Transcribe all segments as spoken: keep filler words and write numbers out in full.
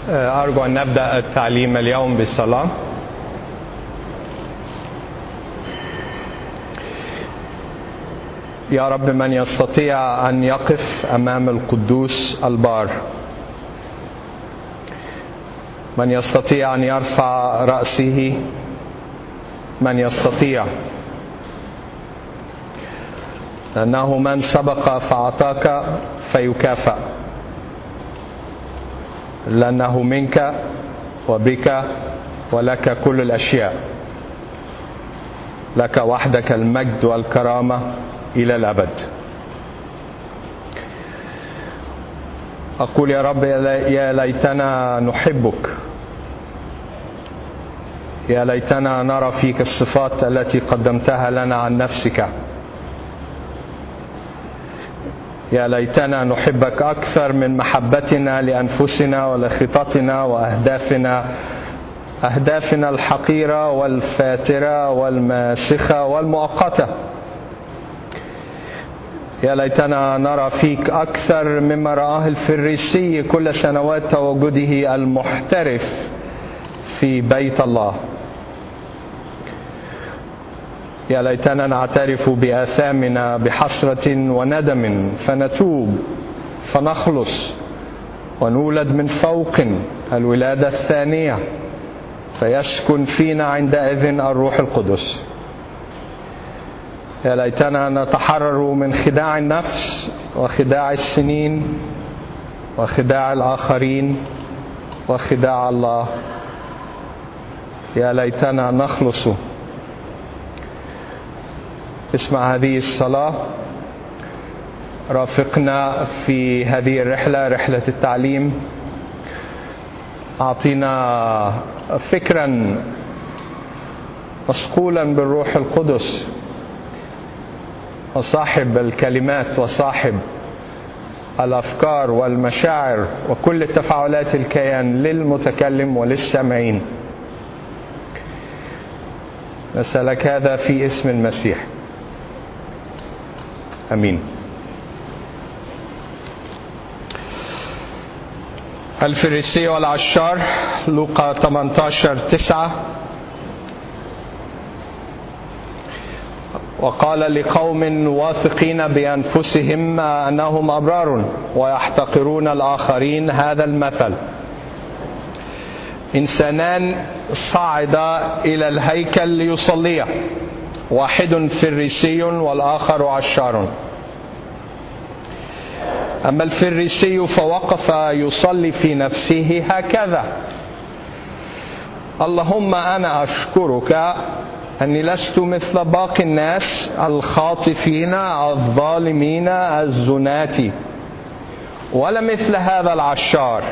أرجو أن نبدأ التعليم اليوم بالصلاة. يا رب، من يستطيع أن يقف أمام القدوس البار؟ من يستطيع أن يرفع رأسه؟ من يستطيع؟ لأنه من سبق فأعطاك فيكافأ، لأنه منك وبك ولك كل الأشياء، لك وحدك المجد والكرامة إلى الأبد. أقول يا رب، يا ليتنا نحبك، يا ليتنا نرى فيك الصفات التي قدمتها لنا عن نفسك، يا ليتنا نحبك أكثر من محبتنا لأنفسنا ولخططنا وأهدافنا، أهدافنا الحقيرة والفاترة والماسخة والمؤقتة. يا ليتنا نرى فيك أكثر مما رآه الفريسي كل سنوات تواجده المحترف في بيت الله. يا ليتنا نعترف بآثامنا بحسرة وندم فنتوب فنخلص ونولد من فوق الولادة الثانية، فيسكن فينا عندئذ الروح القدس. يا ليتنا نتحرر من خداع النفس وخداع السنين وخداع الآخرين وخداع الله. يا ليتنا نخلص. اسمع هذه الصلاة، رافقنا في هذه الرحلة، رحلة التعليم. أعطينا فكرا مصقولا بالروح القدس، وصاحب الكلمات وصاحب الأفكار والمشاعر وكل التفاعلات الكيان للمتكلم وللسامعين. نسألك هذا في اسم المسيح، أمين. الفريسي والعشار، لوقا ثمانية عشر تسعة. وقال لقوم واثقين بأنفسهم أنهم أبرار ويحتقرون الآخرين هذا المثل: إنسانان صعدا إلى الهيكل ليصليا، واحد فريسي والآخر عشار. أما الفريسي فوقف يصلي في نفسه هكذا: اللهم أنا أشكرك أني لست مثل باقي الناس الخاطفين الظالمين الزنات، ولا مثل هذا العشار.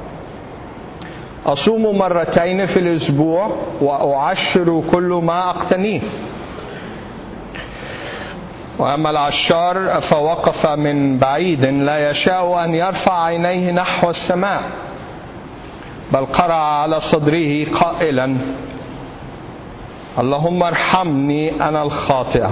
أصوم مرتين في الأسبوع وأعشر كل ما أقتنيه. وأما العشار فوقف من بعيد لا يشاء أن يرفع عينيه نحو السماء، بل قرع على صدره قائلا: اللهم ارحمني أنا الخاطئ.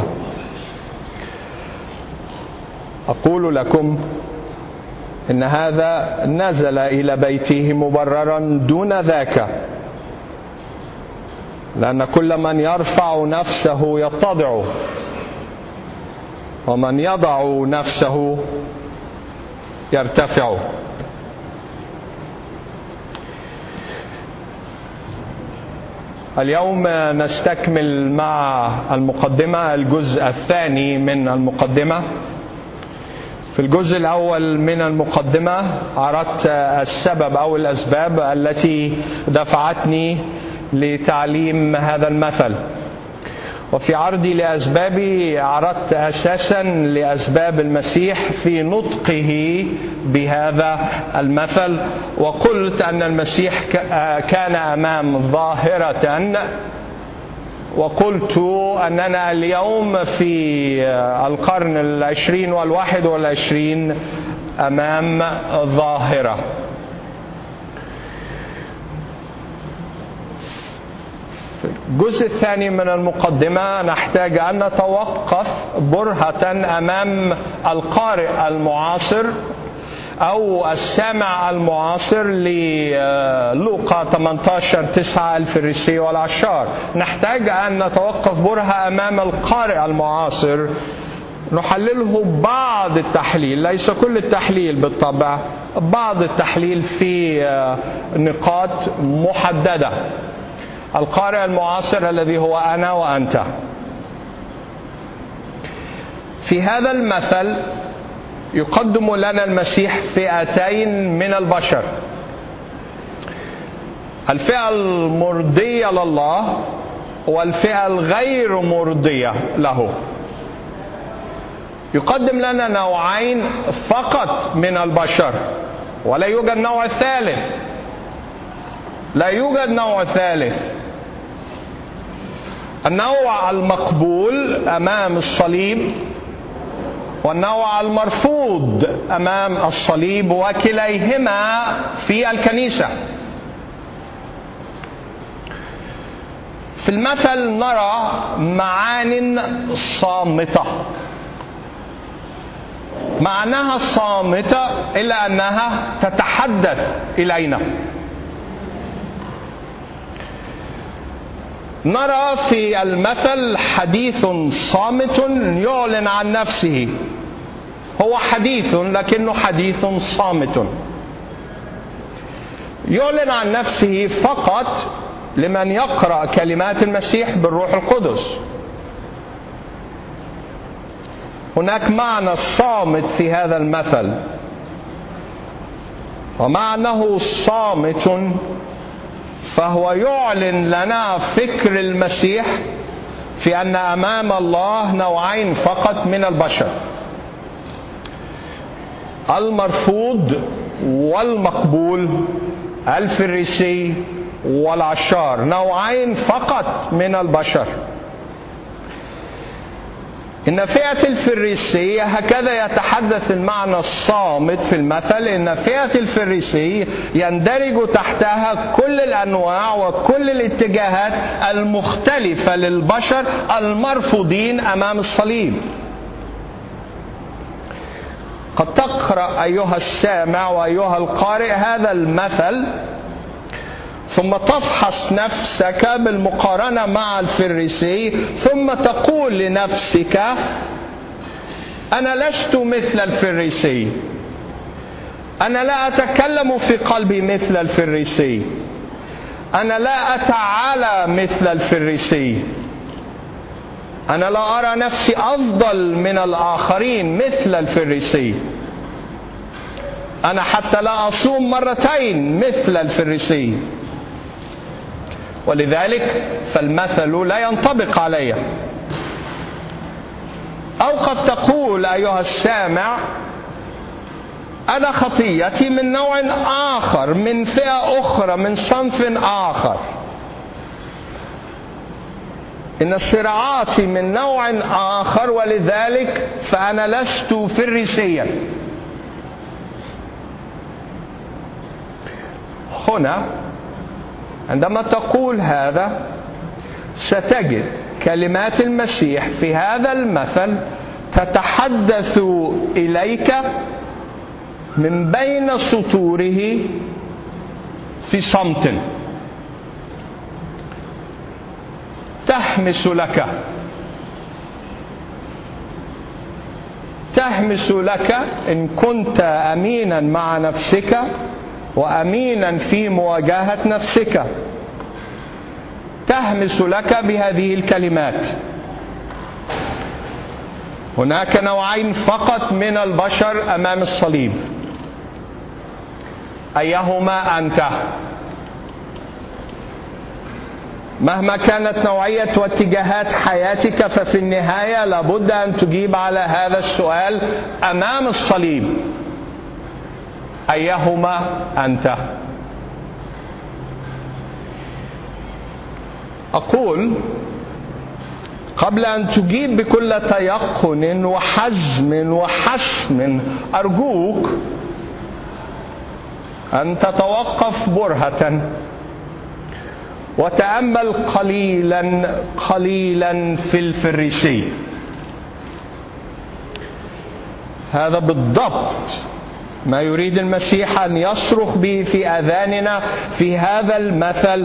أقول لكم إن هذا نزل إلى بيته مبررا دون ذاك، لأن كل من يرفع نفسه يتضع، ومن يضع نفسه يرتفع. اليوم نستكمل مع المقدمة الجزء الثاني من المقدمة. في الجزء الأول من المقدمة عرضت السبب أو الأسباب التي دفعتني لتعليم هذا المثل، وفي عرضي لأسبابي عرضت أساسا لأسباب المسيح في نطقه بهذا المثل، وقلت أن المسيح كان أمام ظاهرة، وقلت أننا اليوم في القرن العشرين والواحد والعشرين أمام ظاهرة. الجزء الثاني من المقدمة نحتاج أن نتوقف برهة أمام القارئ المعاصر أو السامع المعاصر للوقا ثمانية عشر تسعة الفريسي والعشار. نحتاج أن نتوقف برهة أمام القارئ المعاصر، نحلله بعض التحليل، ليس كل التحليل بالطبع، بعض التحليل في نقاط محددة. القارئ المعاصر الذي هو أنا وأنت. في هذا المثل يقدم لنا المسيح فئتين من البشر: الفئة المرضية لله والفئة الغير مرضية له. يقدم لنا نوعين فقط من البشر، ولا يوجد نوع ثالث، لا يوجد نوع ثالث. النوع المقبول أمام الصليب والنوع المرفوض أمام الصليب، وكليهما في الكنيسة. في المثل نرى معان صامتة، معناها صامتة إلا أنها تتحدث إلينا. نرى في المثل حديث صامت يعلن عن نفسه، هو حديث لكنه حديث صامت يعلن عن نفسه فقط لمن يقرأ كلمات المسيح بالروح القدس. هناك معنى صامت في هذا المثل، ومعنى صامت فهو يعلن لنا فكر المسيح في أن أمام الله نوعين فقط من البشر: المرفوض والمقبول، الفريسي والعشار، نوعين فقط من البشر. إن فئة الفريسي، هكذا يتحدث المعنى الصامت في المثل، إن فئة الفريسي يندرج تحتها كل الأنواع وكل الاتجاهات المختلفة للبشر المرفوضين أمام الصليب. قد تقرأ أيها السامع وأيها القارئ هذا المثل ثم تفحص نفسك بالمقارنة مع الفريسي، ثم تقول لنفسك: أنا لست مثل الفريسي، أنا لا أتكلم في قلبي مثل الفريسي، أنا لا أتعالى مثل الفريسي، أنا لا أرى نفسي أفضل من الآخرين مثل الفريسي، أنا حتى لا أصوم مرتين مثل الفريسي. ولذلك فالمثل لا ينطبق علي. أو قد تقول أيها السامع: أنا خطيتي من نوع آخر، من فئة أخرى، من صنف آخر، إن صراعاتي من نوع آخر، ولذلك فأنا لست فريسيا. هنا عندما تقول هذا ستجد كلمات المسيح في هذا المثل تتحدث إليك من بين سطوره في صمت، تهمس لك تهمس لك إن كنت أمينا مع نفسك وأمينا في مواجهة نفسك، تهمس لك بهذه الكلمات: هناك نوعين فقط من البشر أمام الصليب، أيهما أنت؟ مهما كانت نوعية واتجاهات حياتك، ففي النهاية لابد أن تجيب على هذا السؤال أمام الصليب: أيهما أنت؟ أقول قبل أن تجيب بكل تيقن وحزم وحسم، أرجوك أن تتوقف برهة وتأمل قليلا قليلا في الفريسي. هذا بالضبط ما يريد المسيح أن يصرخ به في آذاننا في هذا المثل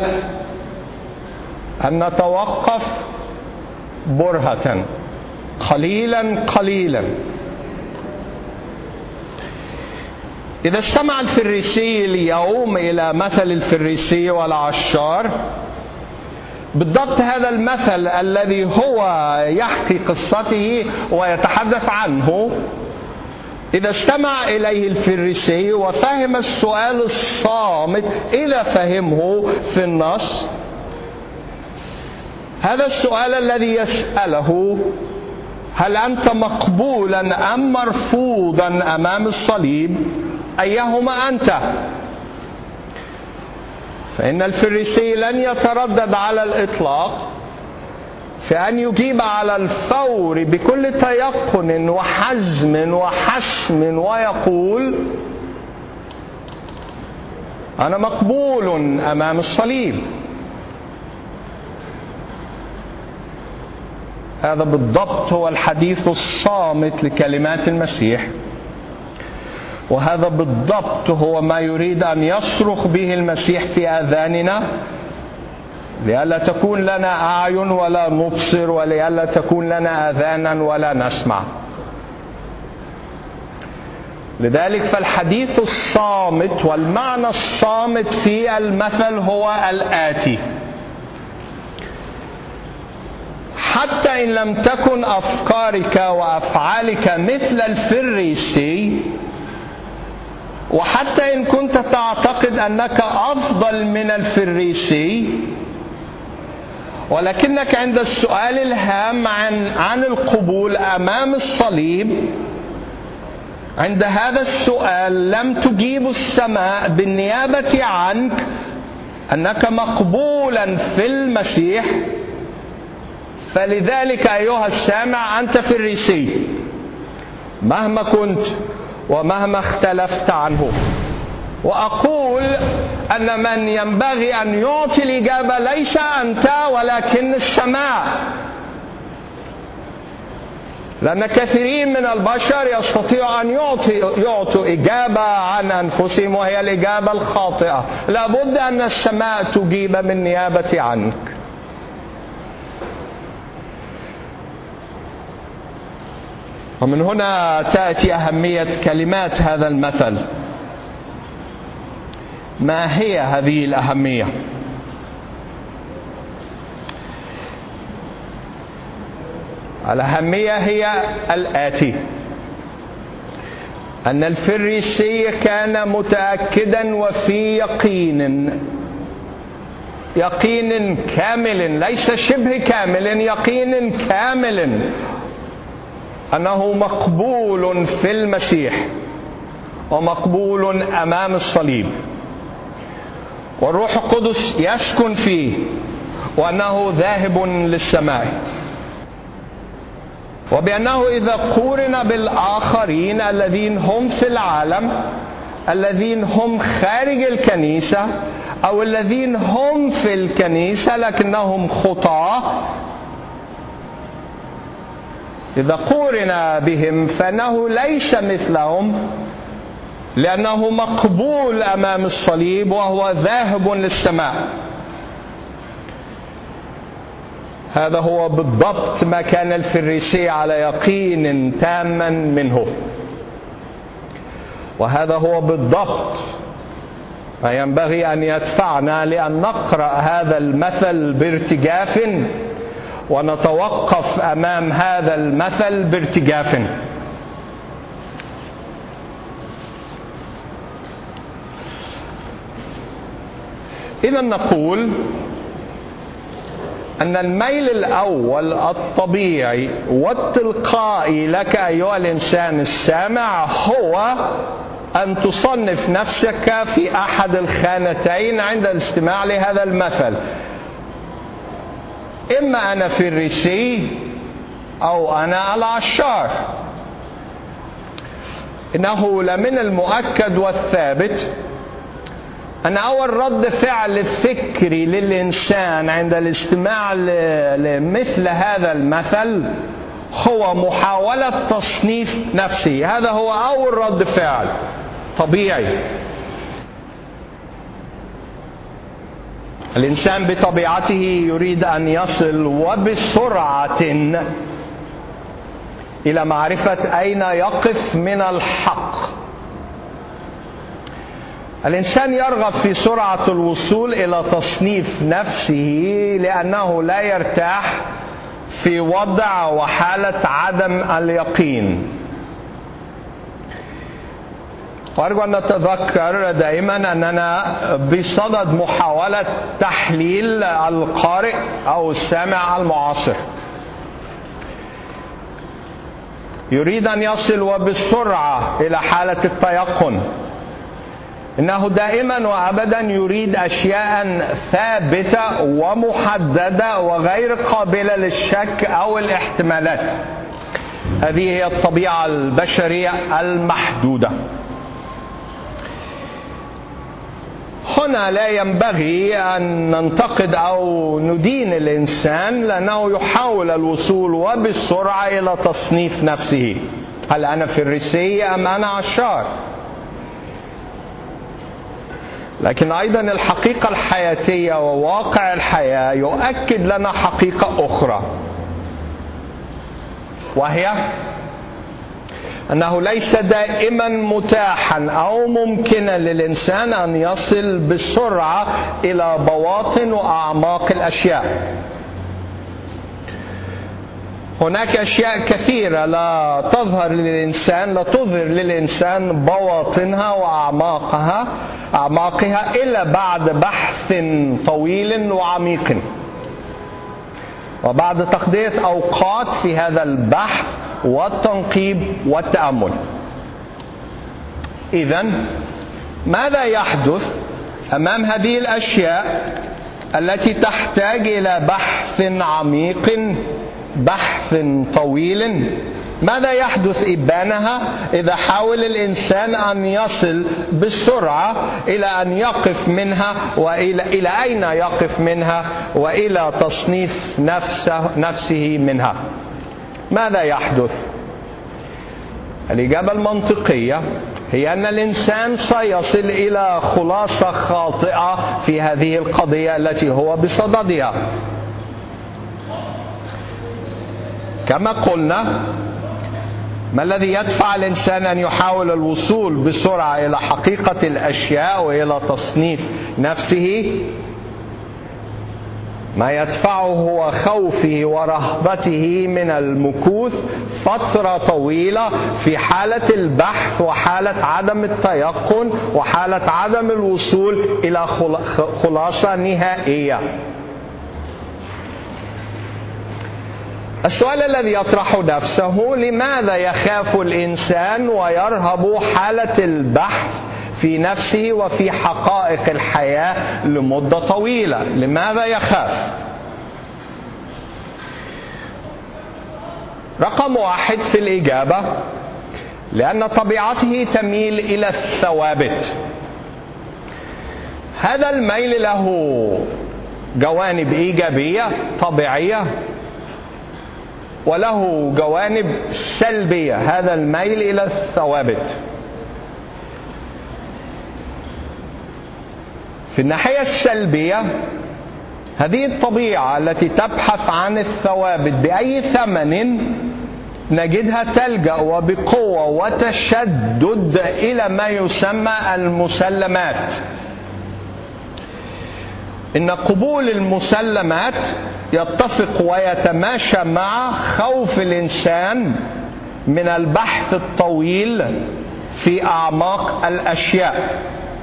أن نتوقف برهة قليلا قليلا. إذا استمع الفريسي اليوم إلى مثل الفريسي والعشار، بالضبط هذا المثل الذي هو يحكي قصته ويتحدث عنه، إذا استمع إليه الفريسي وفهم السؤال الصامت إذا فهمه في النص، هذا السؤال الذي يسأله: هل أنت مقبولا أم مرفوضا أمام الصليب؟ أيهما أنت؟ فإن الفريسي لن يتردد على الإطلاق في أن يجيب على الفور بكل تيقن وحزم وحسم ويقول: أنا مقبول أمام الصليب. هذا بالضبط هو الحديث الصامت لكلمات المسيح، وهذا بالضبط هو ما يريد أن يصرخ به المسيح في آذاننا، لئلا تكون لنا أعين ولا نبصر، ولئلا تكون لنا آذانا ولا نسمع. لذلك فالحديث الصامت والمعنى الصامت في المثل هو الآتي: حتى إن لم تكن أفكارك وأفعالك مثل الفريسي، وحتى إن كنت تعتقد أنك أفضل من الفريسي، ولكنك عند السؤال الهام عن عن القبول أمام الصليب، عند هذا السؤال لم تجيب السماء بالنيابة عنك أنك مقبولا في المسيح، فلذلك أيها السامع أنت فريسي مهما كنت ومهما اختلفت عنه. وأقول أن من ينبغي أن يعطي الإجابة ليس أنت ولكن السماء، لأن كثيرين من البشر يستطيعوا أن يعطوا إجابة عن أنفسهم وهي الإجابة الخاطئة. لابد أن السماء تجيب بالنيابة عنك. ومن هنا تأتي أهمية كلمات هذا المثل. ما هي هذه الأهمية؟ الأهمية هي الآتي: أن الفريسي كان متأكدا وفي يقين يقين كامل، ليس شبه كامل، يقين كامل أنه مقبول في المسيح ومقبول أمام الصليب، والروح القدس يسكن فيه، وأنه ذاهب للسماء، وبأنه إذا قورن بالآخرين الذين هم في العالم، الذين هم خارج الكنيسة أو الذين هم في الكنيسة لكنهم خطاة، إذا قورن بهم فإنه ليس مثلهم، لأنه مقبول أمام الصليب وهو ذاهب للسماء. هذا هو بالضبط ما كان الفريسي على يقين تاما منه، وهذا هو بالضبط ما ينبغي أن يدفعنا لأن نقرأ هذا المثل بارتجاف ونتوقف أمام هذا المثل بارتجاف. إذا نقول أن الميل الأول الطبيعي والتلقائي لك أيها الإنسان السامع هو أن تصنف نفسك في أحد الخانتين عند الاستماع لهذا المثل: إما أنا فريسي أو أنا العشار. إنه لمن المؤكد والثابت أن أول رد فعل فكري للإنسان عند الاستماع لمثل هذا المثل هو محاولة تصنيف نفسي. هذا هو أول رد فعل. طبيعي. الإنسان بطبيعته يريد أن يصل وبسرعة إلى معرفة أين يقف من الحق. الإنسان يرغب في سرعة الوصول إلى تصنيف نفسه لأنه لا يرتاح في وضع وحالة عدم اليقين. وأرجو أن نتذكر دائما أننا بصدد محاولة تحليل القارئ أو السامع المعاصر. يريد أن يصل وبسرعة إلى حالة التيقن. إنه دائما وأبدا يريد أشياء ثابتة ومحددة وغير قابلة للشك أو الاحتمالات. هذه هي الطبيعة البشرية المحدودة. هنا لا ينبغي أن ننتقد أو ندين الإنسان لأنه يحاول الوصول وبالسرعة إلى تصنيف نفسه. هل أنا فريسي أم أنا عشار؟ لكن أيضا الحقيقة الحياتية وواقع الحياة يؤكد لنا حقيقة أخرى، وهي أنه ليس دائما متاحا أو ممكنا للإنسان أن يصل بسرعة إلى بواطن وأعماق الأشياء. هناك أشياء كثيرة لا تظهر للإنسان لا تظهر للإنسان بواطنها وأعماقها أعماقها إلا بعد بحث طويل وعميق، وبعد تقضية أوقات في هذا البحث والتنقيب والتأمل. إذن ماذا يحدث أمام هذه الأشياء التي تحتاج إلى بحث عميق، بحث طويل؟ ماذا يحدث إبانها إذا حاول الإنسان أن يصل بسرعة إلى أن يقف منها وإلى إلى أين يقف منها وإلى تصنيف نفسه, نفسه منها؟ ماذا يحدث؟ الإجابة المنطقية هي أن الإنسان سيصل إلى خلاصة خاطئة في هذه القضية التي هو بصددها. كما قلنا، ما الذي يدفع الإنسان أن يحاول الوصول بسرعة إلى حقيقة الأشياء وإلى تصنيف نفسه؟ ما يدفعه هو خوفه ورهبته من المكوث فترة طويلة في حالة البحث وحالة عدم التيقن وحالة عدم الوصول إلى خلاصة نهائية. السؤال الذي يطرح نفسه: لماذا يخاف الإنسان ويرهب حالة البحث في نفسه وفي حقائق الحياة لمدة طويلة؟ لماذا يخاف؟ رقم واحد في الإجابة: لأن طبيعته تميل إلى الثوابت. هذا الميل له جوانب إيجابية طبيعية وله جوانب سلبية، هذا الميل إلى الثوابت. في الناحية السلبية، هذه الطبيعة التي تبحث عن الثوابت بأي ثمن نجدها تلجأ وبقوة وتشدد إلى ما يسمى المسلمات. إن قبول المسلمات يتفق ويتماشى مع خوف الإنسان من البحث الطويل في أعماق الأشياء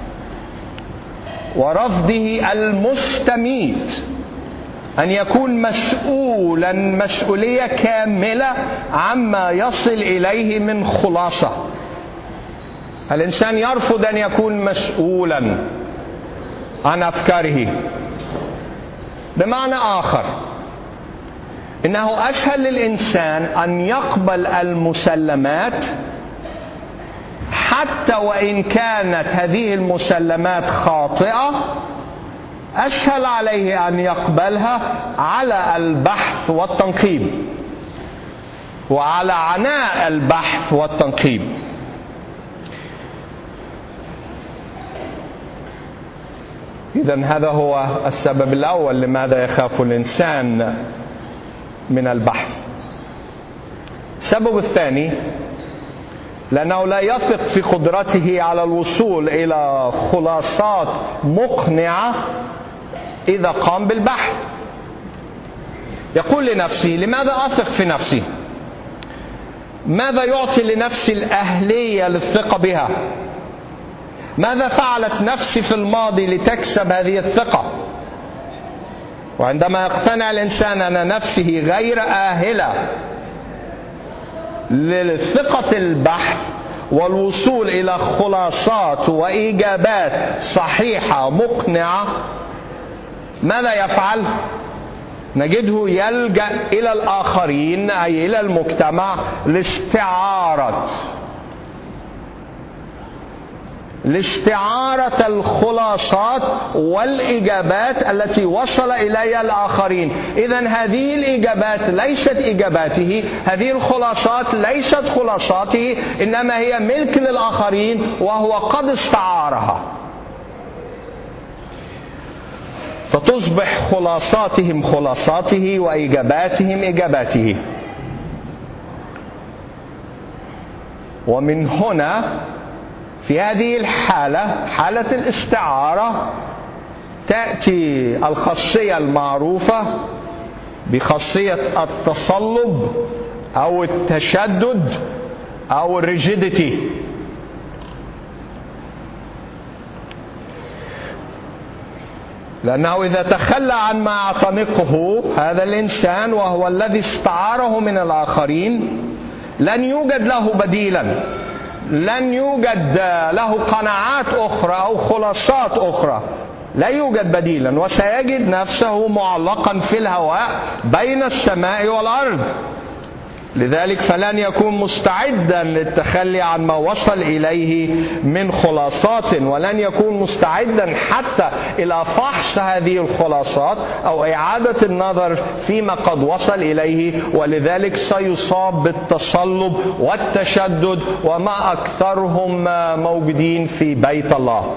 ورفضه المستميت أن يكون مسؤولا مسؤولية كاملة عما يصل إليه من خلاصة. الإنسان يرفض أن يكون مسؤولا عن أفكاره. بمعنى آخر، إنه أسهل للإنسان أن يقبل المسلمات حتى وإن كانت هذه المسلمات خاطئة، أسهل عليه أن يقبلها على البحث والتنقيب وعلى عناء البحث والتنقيب. إذن هذا هو السبب الأول لماذا يخاف الإنسان من البحث. السبب الثاني لأنه لا يثق في قدرته على الوصول إلى خلاصات مقنعة إذا قام بالبحث. يقول لنفسه: لماذا أثق في نفسي؟ ماذا يعطي لنفسي الأهلية للثقة بها؟ ماذا فعلت نفسي في الماضي لتكسب هذه الثقة؟ وعندما يقتنع الإنسان أن نفسه غير آهلة لثقة البحث والوصول إلى خلاصات وإجابات صحيحة مقنعة، ماذا يفعل؟ نجده يلجأ إلى الآخرين أي إلى المجتمع لاستعارة لاستعارة الخلاصات والإجابات التي وصل إليها الآخرين. إذن هذه الإجابات ليست إجاباته، هذه الخلاصات ليست خلاصاته، إنما هي ملك للآخرين وهو قد استعارها، فتصبح خلاصاتهم خلاصاته وإجاباتهم إجاباته. ومن هنا في هذه الحالة، حالة الاستعارة، تأتي الخاصية المعروفة بخاصية التصلب أو التشدد أو الريجيديتي. لأنه إذا تخلى عن ما يعتنقه هذا الإنسان وهو الذي استعاره من الآخرين، لن يوجد له بديلا، لن يوجد له قناعات أخرى أو خلاصات أخرى، لا يوجد بديلا، وسيجد نفسه معلقا في الهواء بين السماء والأرض. لذلك فلن يكون مستعدا للتخلي عن ما وصل إليه من خلاصات، ولن يكون مستعدا حتى إلى فحص هذه الخلاصات أو إعادة النظر فيما قد وصل إليه، ولذلك سيصاب بالتصلب والتشدد، وما أكثرهم موجودين في بيت الله.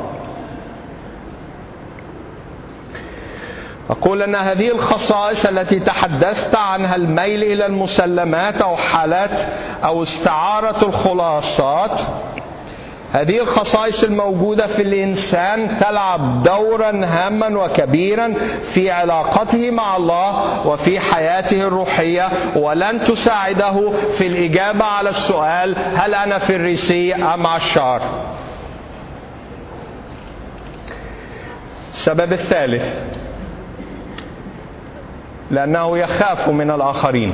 أقول أن هذه الخصائص التي تحدثت عنها، الميل إلى المسلمات أو حالات أو استعارة الخلاصات، هذه الخصائص الموجودة في الإنسان تلعب دورا هاما وكبيرا في علاقته مع الله وفي حياته الروحية، ولن تساعده في الإجابة على السؤال: هل أنا فريسي أم عشار؟ السبب الثالث لأنه يخاف من الآخرين.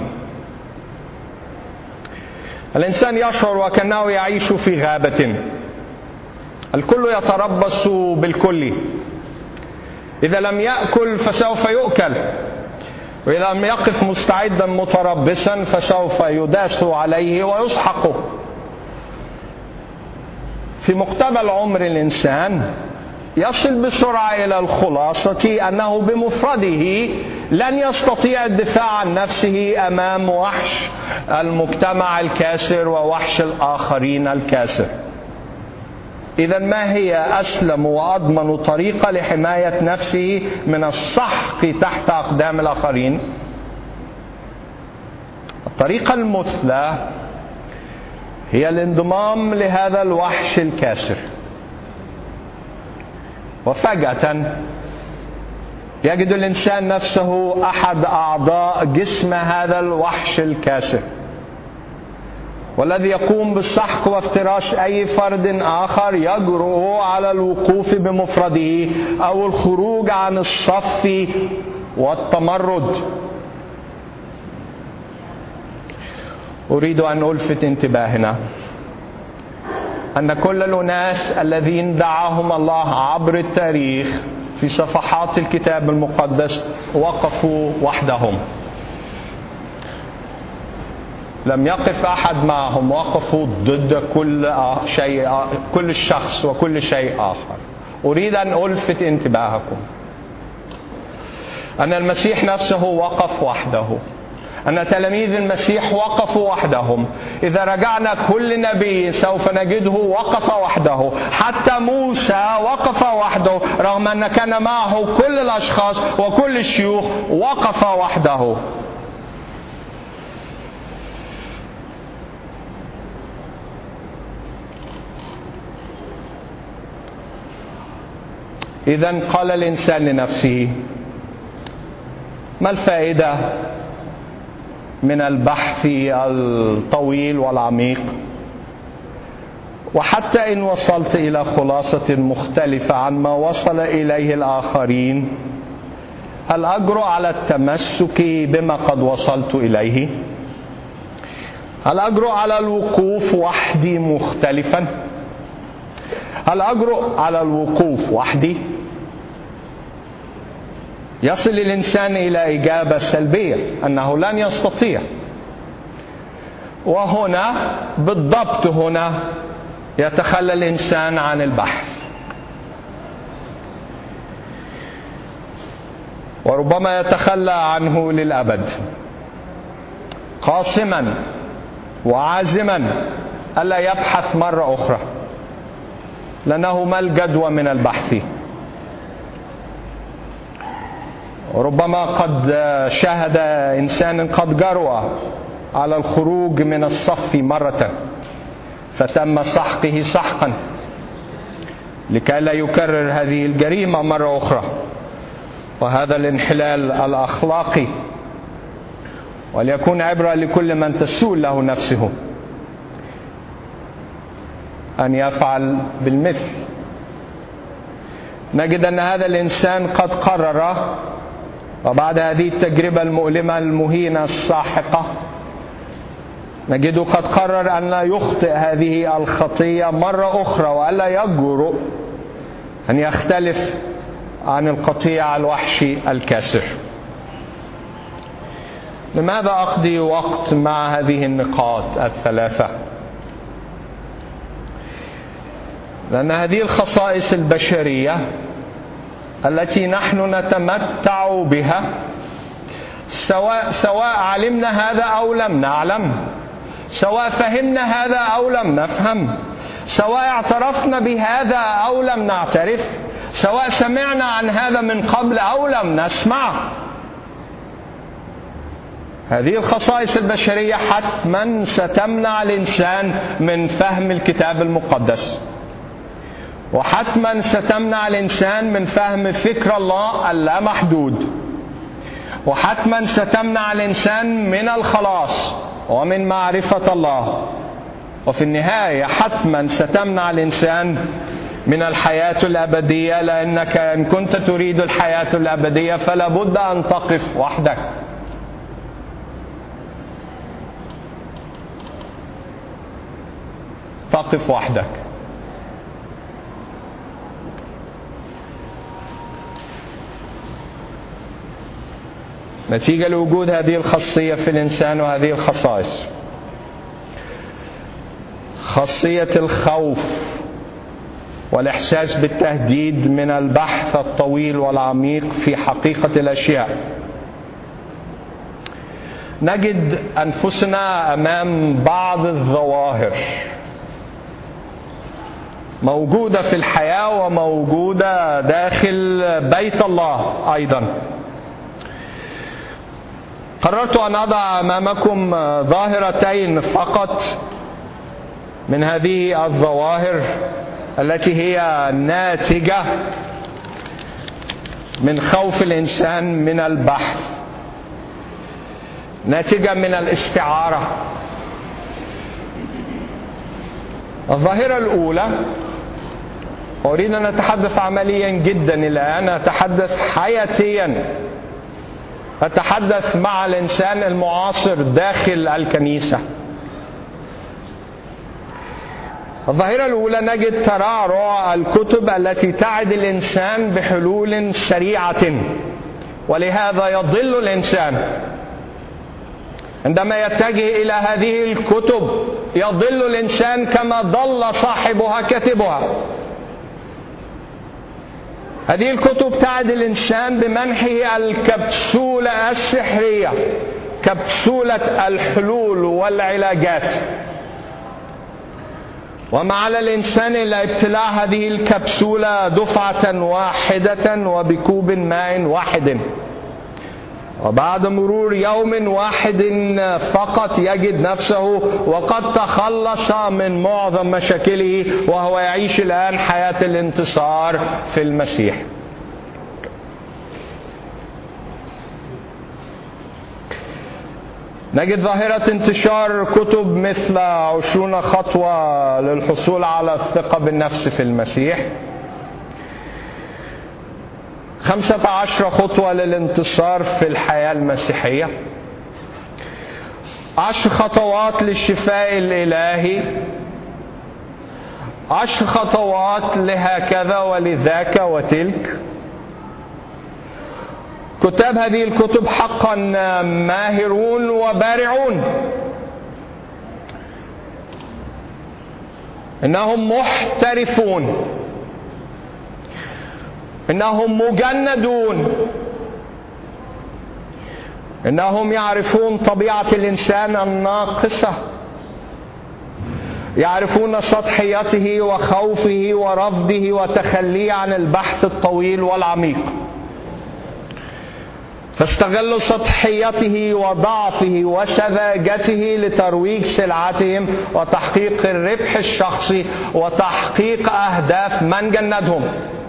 الإنسان يشعر وكأنه يعيش في غابة، الكل يتربص بالكل، إذا لم يأكل فسوف يؤكل، وإذا لم يقف مستعدا متربصا فسوف يداس عليه ويسحق. في مقتبل عمر الإنسان يصل بسرعة إلى الخلاصة أنه بمفرده لن يستطيع الدفاع عن نفسه أمام وحش المجتمع الكاسر ووحش الآخرين الكاسر. إذا ما هي أسلم وأضمن طريقة لحماية نفسه من السحق تحت أقدام الآخرين؟ الطريقة المثلى هي الانضمام لهذا الوحش الكاسر، وفجأة يجد الإنسان نفسه أحد أعضاء جسم هذا الوحش الكاسر، والذي يقوم بالسحق وافتراس أي فرد آخر يجرؤ على الوقوف بمفرده أو الخروج عن الصف والتمرد. أريد أن ألفت انتباهنا أن كل الأناس الذين دعاهم الله عبر التاريخ في صفحات الكتاب المقدس وقفوا وحدهم، لم يقف أحد معهم، وقفوا ضد كل شيء، كل شخص وكل شيء آخر. أريد أن ألفت انتباهكم أن المسيح نفسه وقف وحده، أن تلاميذ المسيح وقفوا وحدهم. إذا رجعنا كل نبي سوف نجده وقف وحده، حتى موسى وقف وحده رغم أن كان معه كل الأشخاص وكل الشيوخ، وقف وحده. إذن قال الإنسان لنفسه: ما الفائدة من البحث الطويل والعميق؟ وحتى إن وصلت إلى خلاصة مختلفة عن ما وصل إليه الآخرين، هل أجرؤ على التمسك بما قد وصلت إليه؟ هل أجرؤ على الوقوف وحدي مختلفا؟ هل أجرؤ على الوقوف وحدي؟ يصل الإنسان إلى إجابة سلبية أنه لن يستطيع. وهنا بالضبط هنا يتخلى الإنسان عن البحث، وربما يتخلى عنه للأبد، قاسما وعازما ألا يبحث مرة أخرى، لأنه ما الجدوى من البحث. ربما قد شاهد إنسان قد جرؤ على الخروج من الصف مرة فتم سحقه سحقا لكي لا يكرر هذه الجريمة مرة أخرى. وهذا الانحلال الأخلاقي، وليكون عبرة لكل من تسول له نفسه أن يفعل بالمثل. نجد أن هذا الإنسان قد قرر، وبعد هذه التجربة المؤلمة المهينة الساحقة، نجده قد قرر أن لا يخطئ هذه الخطية مرة أخرى، وألا يجرؤ أن يختلف عن القطيع الوحشي الكاسر. لماذا أقضي وقت مع هذه النقاط الثلاثة؟ لأن هذه الخصائص البشرية التي نحن نتمتع بها، سواء سواء علمنا هذا أو لم نعلم، سواء فهمنا هذا أو لم نفهم، سواء اعترفنا بهذا أو لم نعترف، سواء سمعنا عن هذا من قبل أو لم نسمع، هذه الخصائص البشرية حتما ستمنع الإنسان من فهم الكتاب المقدس، وحتما ستمنع الإنسان من فهم فكر الله اللامحدود، وحتما ستمنع الإنسان من الخلاص ومن معرفة الله، وفي النهاية حتما ستمنع الإنسان من الحياة الأبدية. لأنك إن كنت تريد الحياة الأبدية فلا بد أن تقف وحدك. تقف وحدك. نتيجة لوجود هذه الخاصية في الإنسان وهذه الخصائص، خاصية الخوف والإحساس بالتهديد من البحث الطويل والعميق في حقيقة الأشياء، نجد أنفسنا أمام بعض الظواهر موجودة في الحياة وموجودة داخل بيت الله أيضا. قررت أن أضع أمامكم ظاهرتين فقط من هذه الظواهر التي هي ناتجة من خوف الإنسان من البحث، ناتجة من الاستعارة. الظاهرة الأولى، أريد أن أتحدث عمليا جدا الآن، أتحدث حياتيا، أتحدث مع الإنسان المعاصر داخل الكنيسة. الظاهرة الأولى، نجد ترعرع الكتب التي تعد الإنسان بحلول سريعة، ولهذا يضل الإنسان عندما يتجه إلى هذه الكتب. يضل الإنسان كما ضل صاحبها كاتبها. هذه الكتب تعد الإنسان بمنحه الكبسولة السحرية، كبسولة الحلول والعلاجات. وما على الإنسان إلا ابتلاع هذه الكبسولة دفعة واحدة وبكوب ماء واحد، وبعد مرور يوم واحد فقط يجد نفسه وقد تخلص من معظم مشاكله، وهو يعيش الآن حياة الانتصار في المسيح. نجد ظاهرة انتشار كتب مثل عشرون خطوة للحصول على الثقة بالنفس في المسيح، خمسة عشر خطوة للانتصار في الحياة المسيحية، عشر خطوات للشفاء الإلهي، عشر خطوات لهكذا ولذاك وتلك. كتاب هذه الكتب حقا ماهرون وبارعون، إنهم محترفون، إنهم مجندون، إنهم يعرفون طبيعة الإنسان الناقصة، يعرفون سطحيته وخوفه ورفضه وتخليه عن البحث الطويل والعميق، فاستغلوا سطحيته وضعفه وسذاجته لترويج سلعتهم وتحقيق الربح الشخصي وتحقيق أهداف من جندهم.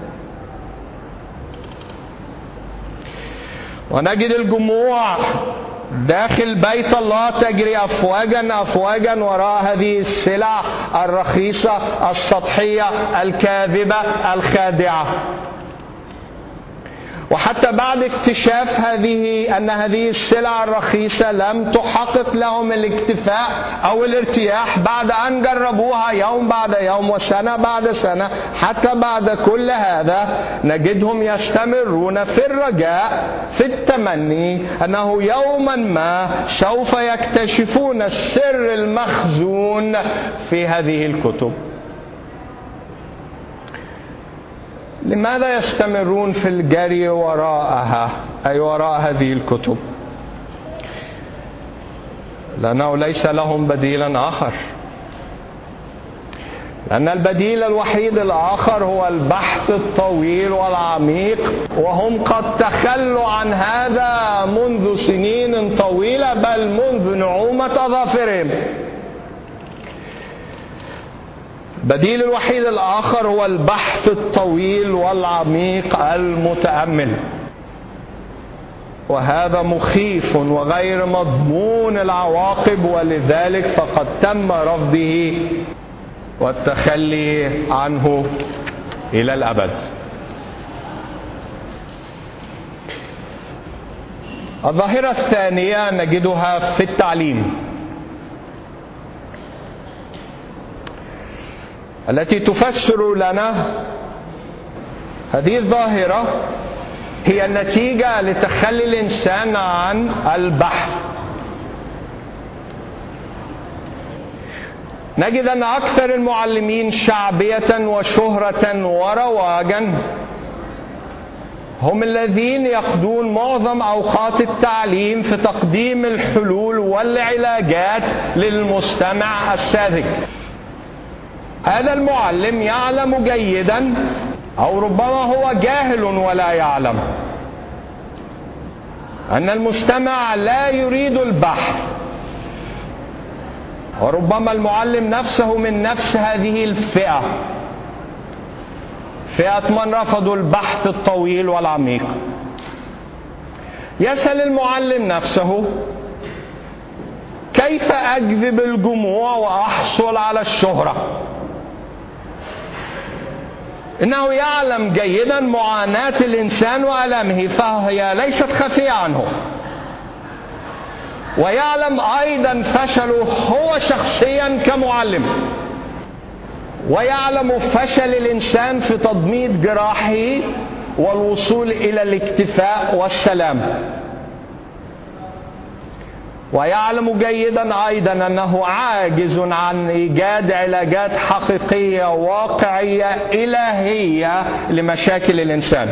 ونجد الجموع داخل بيت الله تجري أفواجا أفواجا وراء هذه السلع الرخيصة السطحية الكاذبة الخادعة. وحتى بعد اكتشاف هذه أن هذه السلع الرخيصة لم تحقق لهم الاكتفاء أو الارتياح، بعد أن جربوها يوم بعد يوم وسنة بعد سنة، حتى بعد كل هذا نجدهم يستمرون في الرجاء في التمني أنه يوما ما سوف يكتشفون السر المخزون في هذه الكتب. لماذا يستمرون في الجري وراءها، أي وراء هذه الكتب؟ لأنه ليس لهم بديل آخر، لأن البديل الوحيد الآخر هو البحث الطويل والعميق، وهم قد تخلوا عن هذا منذ سنين طويلة، بل منذ نعومة أظافرهم. البديل الوحيد الآخر هو البحث الطويل والعميق المتأمل، وهذا مخيف وغير مضمون العواقب، ولذلك فقد تم رفضه والتخلي عنه إلى الأبد. الظاهرة الثانية نجدها في التعليم، التي تفسر لنا هذه الظاهرة هي النتيجة لتخلي الإنسان عن البحث. نجد أن أكثر المعلمين شعبية وشهرة ورواجا هم الذين يقضون معظم أوقات التعليم في تقديم الحلول والعلاجات للمستمع الساذج. هذا المعلم يعلم جيدا، أو ربما هو جاهل ولا يعلم، أن المستمع لا يريد البحث، وربما المعلم نفسه من نفس هذه الفئة، فئة من رفضوا البحث الطويل والعميق. يسأل المعلم نفسه: كيف أجذب الجموع وأحصل على الشهرة؟ إنه يعلم جيدا معاناة الإنسان وألمه، فهي ليست خفية عنه، ويعلم أيضا فشله هو شخصيا كمعلم، ويعلم فشل الإنسان في تضميد جراحه والوصول إلى الاكتفاء والسلام، ويعلم جيدا أيضا أنه عاجز عن إيجاد علاجات حقيقية واقعية إلهية لمشاكل الإنسان.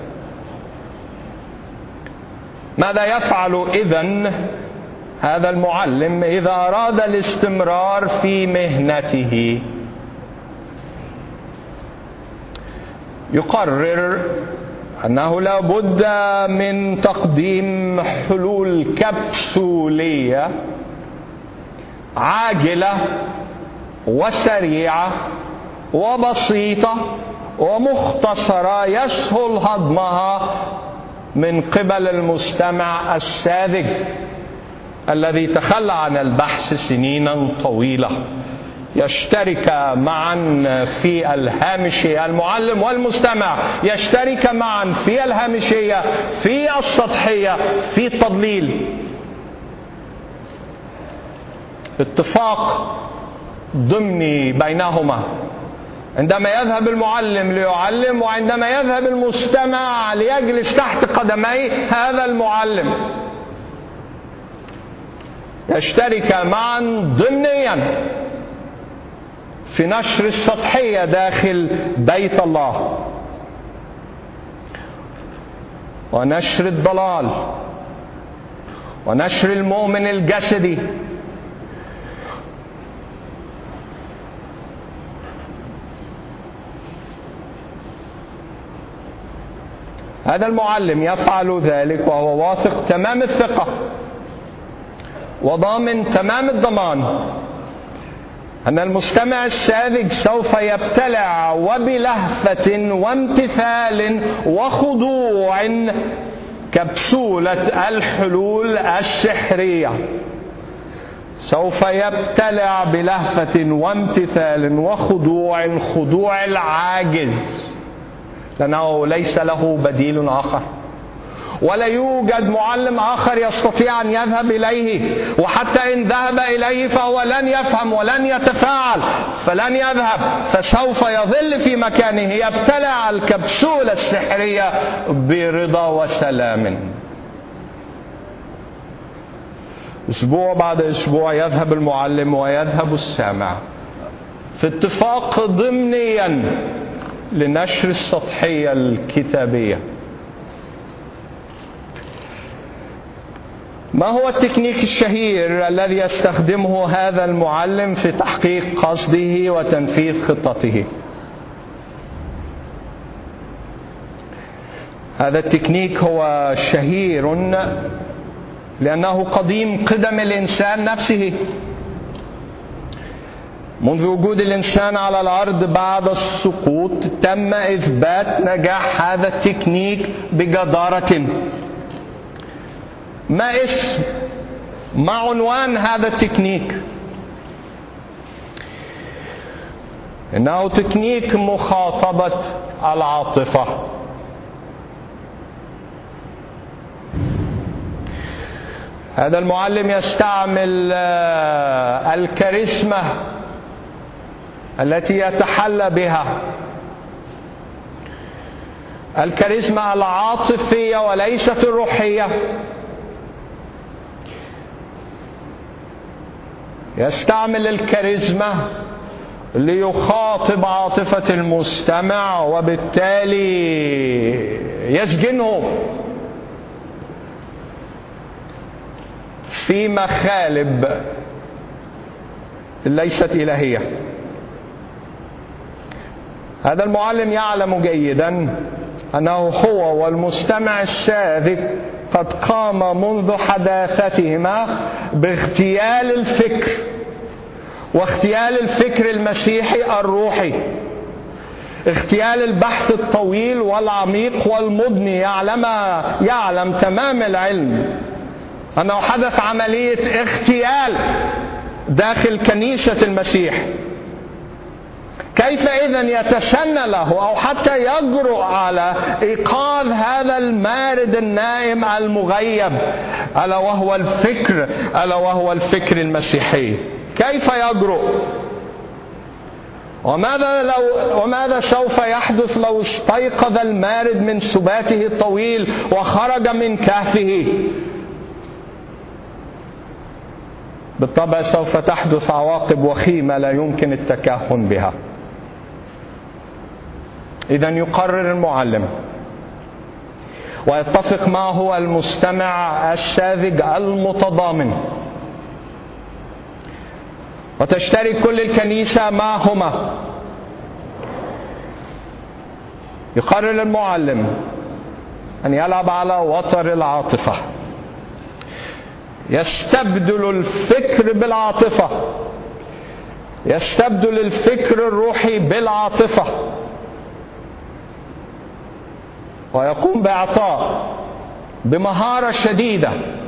ماذا يفعل إذن هذا المعلم إذا أراد الاستمرار في مهنته؟ يقرر أنه لا بد من تقديم حلول كبسولية عاجلة وسريعة وبسيطة ومختصرة يسهل هضمها من قبل المستمع الساذج الذي تخلى عن البحث سنينا طويلة. يشترك معا في الهامشية، المعلم والمستمع يشترك معا في الهامشية، في السطحية، في التضليل. اتفاق ضمني بينهما عندما يذهب المعلم ليعلم، وعندما يذهب المستمع ليجلس تحت قدمي هذا المعلم. يشترك معا ضمنيا في نشر السطحية داخل بيت الله، ونشر الضلال، ونشر المؤمن الجسدي. هذا المعلم يفعل ذلك وهو واثق تمام الثقة وضامن تمام الضمان أن المستمع الساذج سوف يبتلع وبلهفة وامتثال وخضوع كبسولة الحلول السحرية. سوف يبتلع بلهفة وامتثال وخضوع، خضوع العاجز، لأنه ليس له بديل آخر، ولا يوجد معلم آخر يستطيع أن يذهب إليه، وحتى إن ذهب إليه فهو لن يفهم ولن يتفاعل، فلن يذهب، فسوف يظل في مكانه يبتلع الكبسولة السحرية برضا وسلام. أسبوع بعد أسبوع يذهب المعلم ويذهب السامع في اتفاق ضمنيا لنشر السطحية الكتابية. ما هو التكنيك الشهير الذي يستخدمه هذا المعلم في تحقيق قصده وتنفيذ خطته؟ هذا التكنيك هو شهير لأنه قديم قدم الإنسان نفسه. منذ وجود الإنسان على الأرض بعد السقوط تم إثبات نجاح هذا التكنيك بجدارة. ما اسم ما عنوان هذا التكنيك؟ إنه تكنيك مخاطبة العاطفة. هذا المعلم يستعمل الكاريزما التي يتحلى بها، الكاريزما العاطفية وليست الروحية. يستعمل الكاريزما ليخاطب عاطفة المستمع، وبالتالي يسجنه في مخالب ليست إلهية. هذا المعلم يعلم جيدا أنه هو والمستمع الساذج قد قام منذ حداثتهما باغتيال الفكر، واغتيال الفكر المسيحي الروحي، اغتيال البحث الطويل والعميق والمضني. يعلم يعلم تمام العلم أنه حدث عملية اغتيال داخل كنيسة المسيح. كيف إذن يتسنى له أو حتى يجرؤ على إيقاظ هذا المارد النائم المغيب، ألا وهو الفكر ألا وهو الفكر المسيحي؟ كيف يجرؤ؟ وماذا لو وماذا سوف يحدث لو استيقظ المارد من سباته الطويل وخرج من كهفه؟ بالطبع سوف تحدث عواقب وخيمة لا يمكن التكهن بها. إذن يقرر المعلم ويتفق معه المستمع الساذج المتضامن، وتشترك كل الكنيسة معهما يقرر المعلم أن يلعب على وتر العاطفة، يستبدل الفكر بالعاطفة، يستبدل الفكر الروحي بالعاطفة، ويقوم بإعطاء بمهارة شديدة،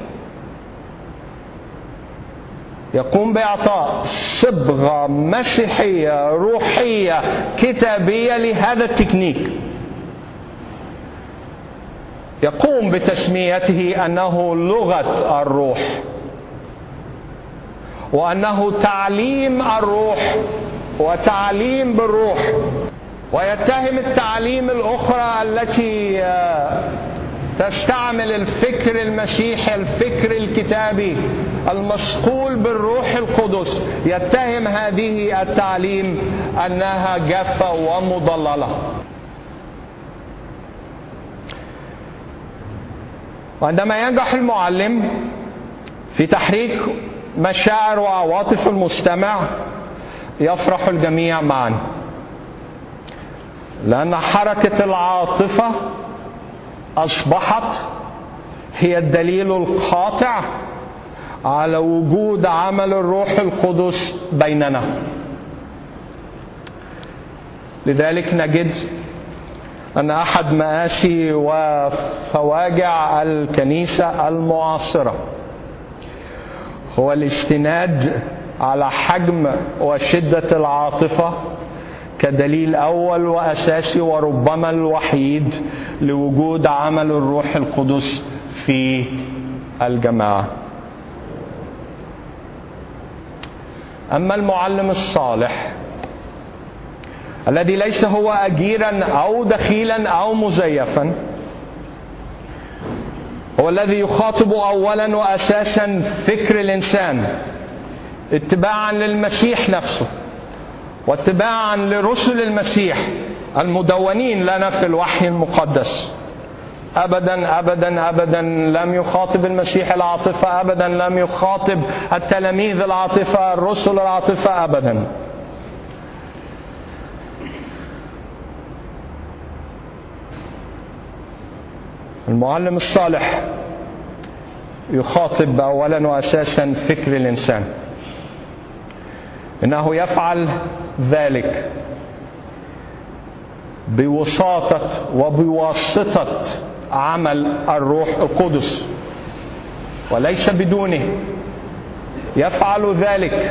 يقوم بإعطاء صبغة مسيحية روحية كتابية لهذا التكنيك. يقوم بتسميته أنه لغة الروح، وأنه تعليم الروح وتعليم بالروح، ويتهم التعليم الأخرى التي تستعمل الفكر المسيحي، الفكر الكتابي المصقول بالروح القدس، يتهم هذه التعليم أنها جافة ومضللة. وعندما ينجح المعلم في تحريك مشاعر وعواطف المستمع يفرح الجميع معا، لأن حركة العاطفة أصبحت هي الدليل القاطع على وجود عمل الروح القدس بيننا. لذلك نجد أن أحد مآسي وفواجع الكنيسة المعاصرة هو الاستناد على حجم وشدة العاطفة كدليل أول وأساسي وربما الوحيد لوجود عمل الروح القدس في الجماعة. أما المعلم الصالح الذي ليس هو أجيرا أو دخيلا أو مزيفا، هو الذي يخاطب أولا وأساسا فكر الإنسان اتباعا للمسيح نفسه واتباعا لرسل المسيح المدونين لنا في الوحي المقدس. أبدا أبدا أبدا لم يخاطب المسيح العاطفة، أبدا لم يخاطب التلاميذ العاطفة، الرسل العاطفة أبدا. المعلم الصالح يخاطب أولا وأساسا فكر الإنسان، إنه يفعل ذلك بوساطة وبواسطة عمل الروح القدس وليس بدونه. يفعل ذلك،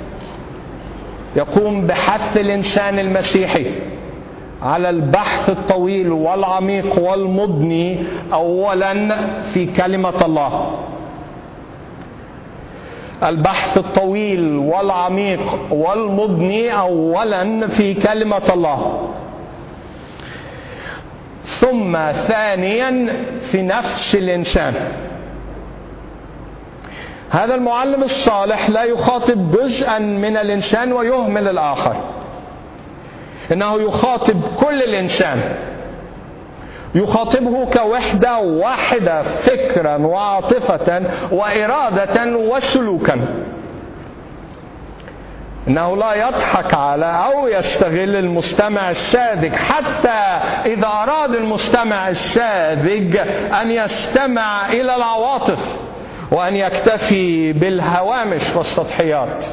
يقوم بحث الإنسان المسيحي على البحث الطويل والعميق والمضني أولا في كلمة الله. البحث الطويل والعميق والمضني أولا في كلمة الله، ثم ثانيا في نفس الإنسان. هذا المعلم الصالح لا يخاطب جزءا من الإنسان ويهمل الآخر، إنه يخاطب كل الإنسان، يخاطبه كوحدة واحدة فكرا وعاطفة وإرادة وسلوكا. إنه لا يضحك على أو يستغل المستمع الساذج، حتى إذا أراد المستمع الساذج أن يستمع إلى العواطف وأن يكتفي بالهوامش والسطحيات.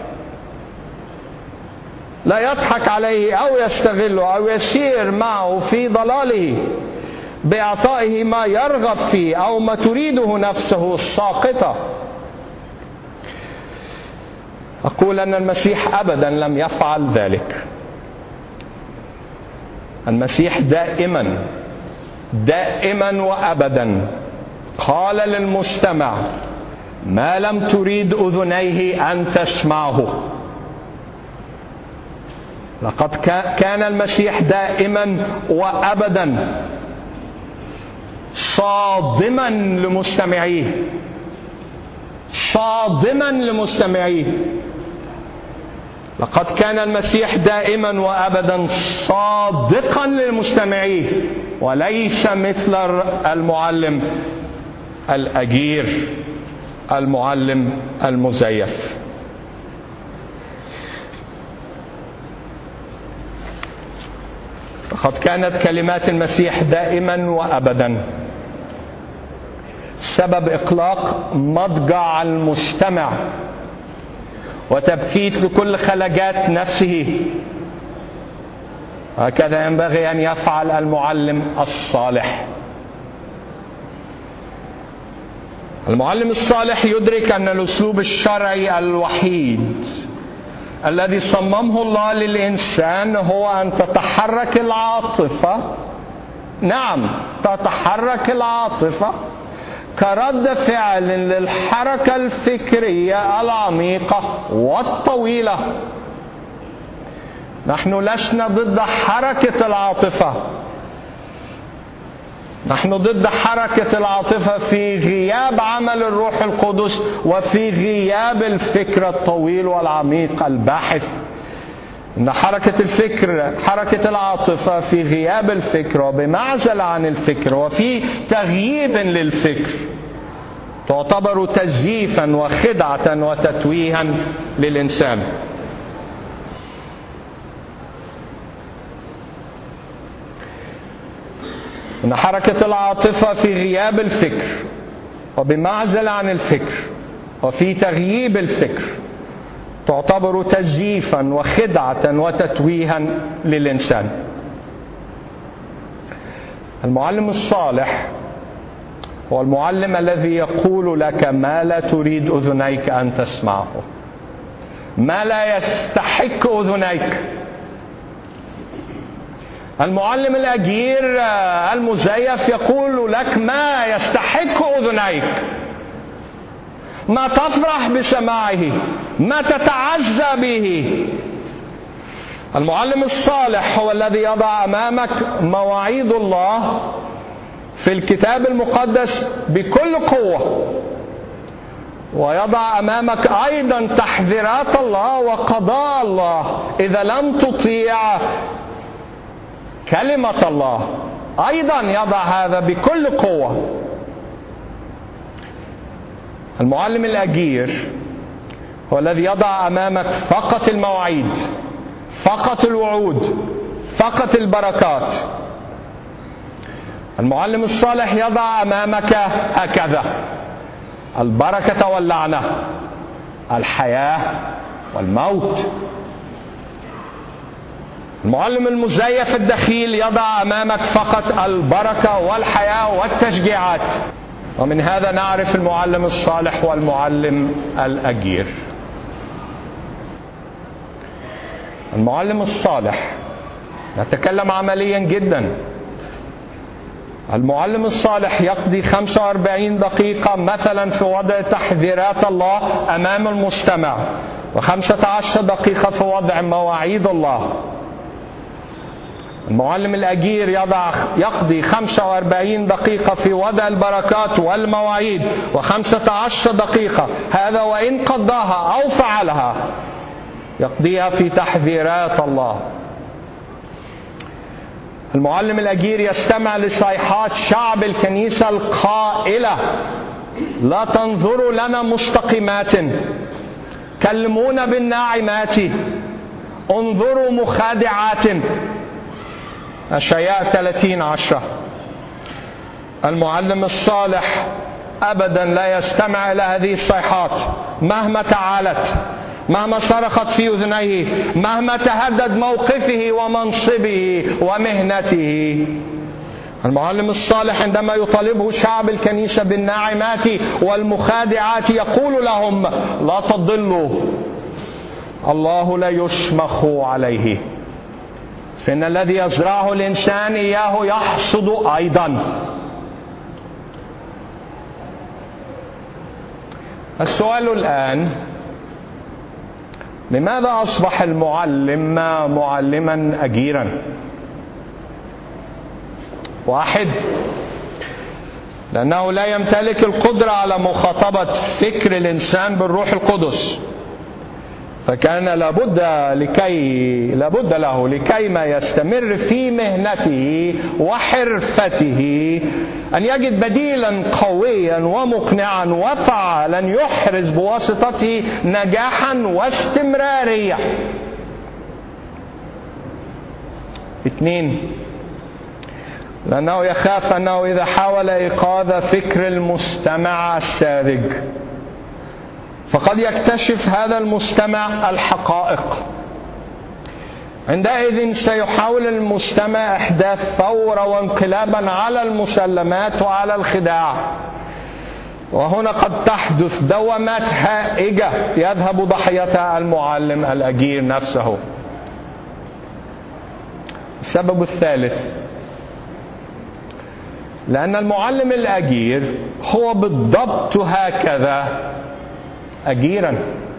لا يضحك عليه أو يستغله أو يسير معه في ضلاله بإعطائه ما يرغب فيه أو ما تريده نفسه الساقطة. أقول أن المسيح أبدا لم يفعل ذلك. المسيح دائما دائما وأبدا قال للمستمع ما لم تريد أذنيه أن تسمعه. لقد كان المسيح دائما وأبدا صادما لمستمعيه، صادما لمستمعيه. لقد كان المسيح دائما وأبدا صادقا للمستمعين، وليس مثل المعلم الأجير، المعلم المزيف. لقد كانت كلمات المسيح دائما وأبدا سبب إقلاق مضجع المستمع وتبكيت لكل خلاجات نفسه. هكذا ينبغي أن يفعل المعلم الصالح. المعلم الصالح يدرك أن الأسلوب الشرعي الوحيد الذي صممه الله للإنسان هو أن تتحرك العاطفة، نعم تتحرك العاطفة كرد فعل للحركة الفكرية العميقة والطويلة. نحن لسنا ضد حركة العاطفة، نحن ضد حركة العاطفة في غياب عمل الروح القدس وفي غياب الفكر الطويل والعميق الباحث. إن حركة الفكر، حركة العاطفة في غياب الفكر وبمعزل عن الفكر وفي تغييب للفكر تعتبر تزييفا وخدعة وتتويها للإنسان. إن حركة العاطفة في غياب الفكر وبمعزل عن الفكر وفي تغييب الفكر تعتبر تزييفا وخدعة وتتويها للإنسان. المعلم الصالح هو المعلم الذي يقول لك ما لا تريد أذنيك أن تسمعه، ما لا يستحق أذنيك. المعلم الأجير المزيف يقول لك ما يستحق أذنيك، ما تفرح بسماعه، ما تتعزى به. المعلم الصالح هو الذي يضع أمامك مواعيد الله في الكتاب المقدس بكل قوة، ويضع أمامك أيضا تحذيرات الله وقضاء الله إذا لم تطيع كلمة الله. أيضا يضع هذا بكل قوة. المعلم الأجير هو الذي يضع أمامك فقط المواعيد، فقط الوعود، فقط البركات. المعلم الصالح يضع أمامك هكذا: البركة واللعنة، الحياة والموت. المعلم المزيف الدخيل يضع أمامك فقط البركة والحياة والتشجيعات. ومن هذا نعرف المعلم الصالح والمعلم الأجير. المعلم الصالح نتكلم عمليا جدا. المعلم الصالح يقضي خمسة وأربعين دقيقة مثلا في وضع تحذيرات الله أمام المستمع، وخمسة عشر دقيقة في وضع مواعيد الله. المعلم الأجير يضع يقضي خمسة وأربعين دقيقة في وضع البركات والمواعيد، وخمسة عشر دقيقة، هذا وإن قضاها أو فعلها، يقضيها في تحذيرات الله. المعلم الأجير يستمع لصيحات شعب الكنيسة القائلة: لا تنظروا لنا مستقيمات، كلمونا بالناعمات، انظروا مخادعات. أشعياء ثلاثين عشرة. المعلم الصالح أبدا لا يستمع إلى هذه الصيحات مهما تعالت، مهما صرخت في أذنيه، مهما تهدد موقفه ومنصبه ومهنته. المعلم الصالح عندما يطالبه شعب الكنيسة بالناعمات والمخادعات يقول لهم: لا تضلوا، الله لا يشمخ عليه، فإن الذي يزرعه الإنسان إياه يحصد أيضا. السؤال الآن: لماذا أصبح المعلم معلما أجيرا؟ واحد، لأنه لا يمتلك القدرة على مخاطبة فكر الإنسان بالروح القدس، فكان لابد لكي لابد له لكي ما يستمر في مهنته وحرفته أن يجد بديلا قويا ومقنعا وفعالا يحرز بواسطته نجاحا واستمرارية. اثنين، لأنه يخاف أنه إذا حاول إيقاظ فكر المستمع الساذج فقد يكتشف هذا المستمع الحقائق. عندئذ سيحاول المستمع إحداث ثورة وانقلابا على المسلمات وعلى الخداع، وهنا قد تحدث دوامات هائجة يذهب ضحيتها المعلم الأجير نفسه. السبب الثالث، لأن المعلم الأجير هو بالضبط هكذا أجيرا،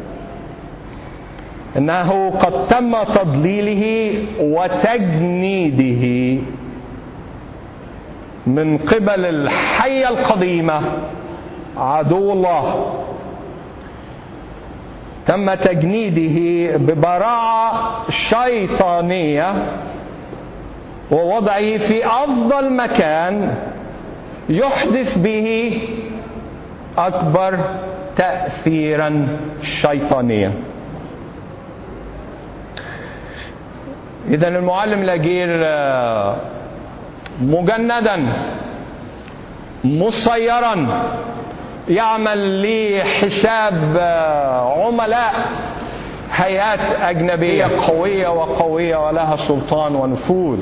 إنه قد تم تضليله وتجنيده من قبل الحية القديمة عدو الله. تم تجنيده ببراعة شيطانية ووضعه في أفضل مكان يحدث به أكبر تأثيرا شيطانيا. إذن المعلم الأجير مجندا مسيرا يعمل لحساب عملاء هيئات أجنبية قوية وقوية ولها سلطان ونفوذ،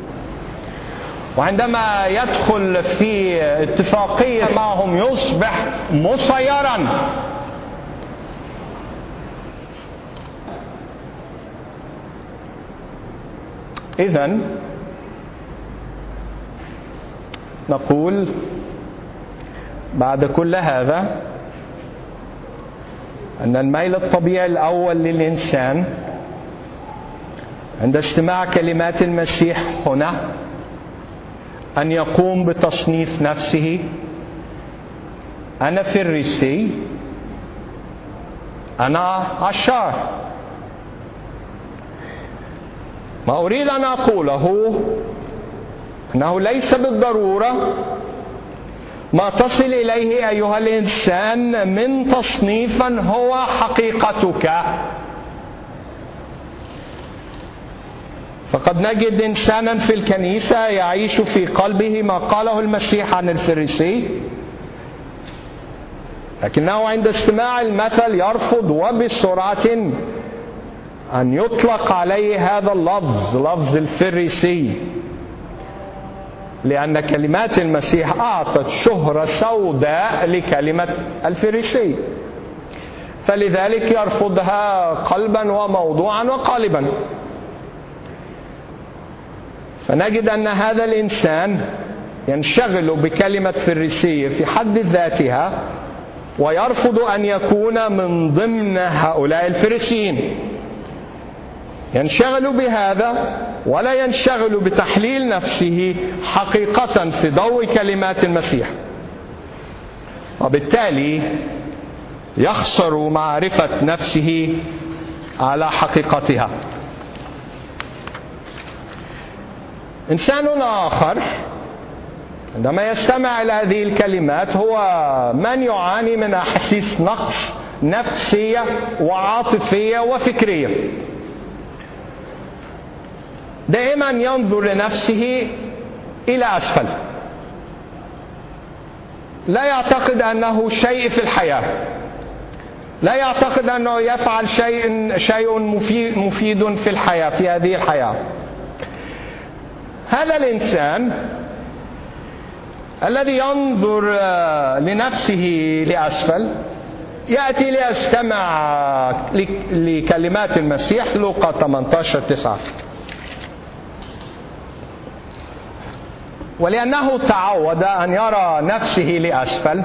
وعندما يدخل في اتفاقية معهم يصبح مسيرا. إذن نقول بعد كل هذا أن الميل الطبيعي الأول للإنسان عند استماع كلمات المسيح هنا أن يقوم بتصنيف نفسه: أنا فريسي، أنا عشار. ما أريد أن أقوله أنه ليس بالضرورة ما تصل إليه أيها الإنسان من تصنيفا هو حقيقتك. فقد نجد إنسانا في الكنيسة يعيش في قلبه ما قاله المسيح عن الفريسي، لكنه عند استماع المثل يرفض وبسرعة أن يطلق عليه هذا اللفظ، لفظ الفريسي، لأن كلمات المسيح أعطت شهرة سوداء لكلمة الفريسي، فلذلك يرفضها قلبا وموضوعا وقالبا. فنجد أن هذا الإنسان ينشغل بكلمة فريسي في حد ذاتها ويرفض أن يكون من ضمن هؤلاء الفريسيين. ينشغل بهذا ولا ينشغل بتحليل نفسه حقيقة في ضوء كلمات المسيح، وبالتالي يخسر معرفة نفسه على حقيقتها. إنسان آخر عندما يستمع إلى هذه الكلمات هو من يعاني من أحاسيس نقص نفسية وعاطفية وفكرية. دائما ينظر لنفسه إلى أسفل، لا يعتقد أنه شيء في الحياة، لا يعتقد أنه يفعل شيء شيء مفيد, مفيد في الحياة، في هذه الحياة. هذا الإنسان الذي ينظر لنفسه لأسفل يأتي ليستمع لكلمات المسيح. لوقا ثمانية عشر تسعة: ولأنه تعود أن يرى نفسه لأسفل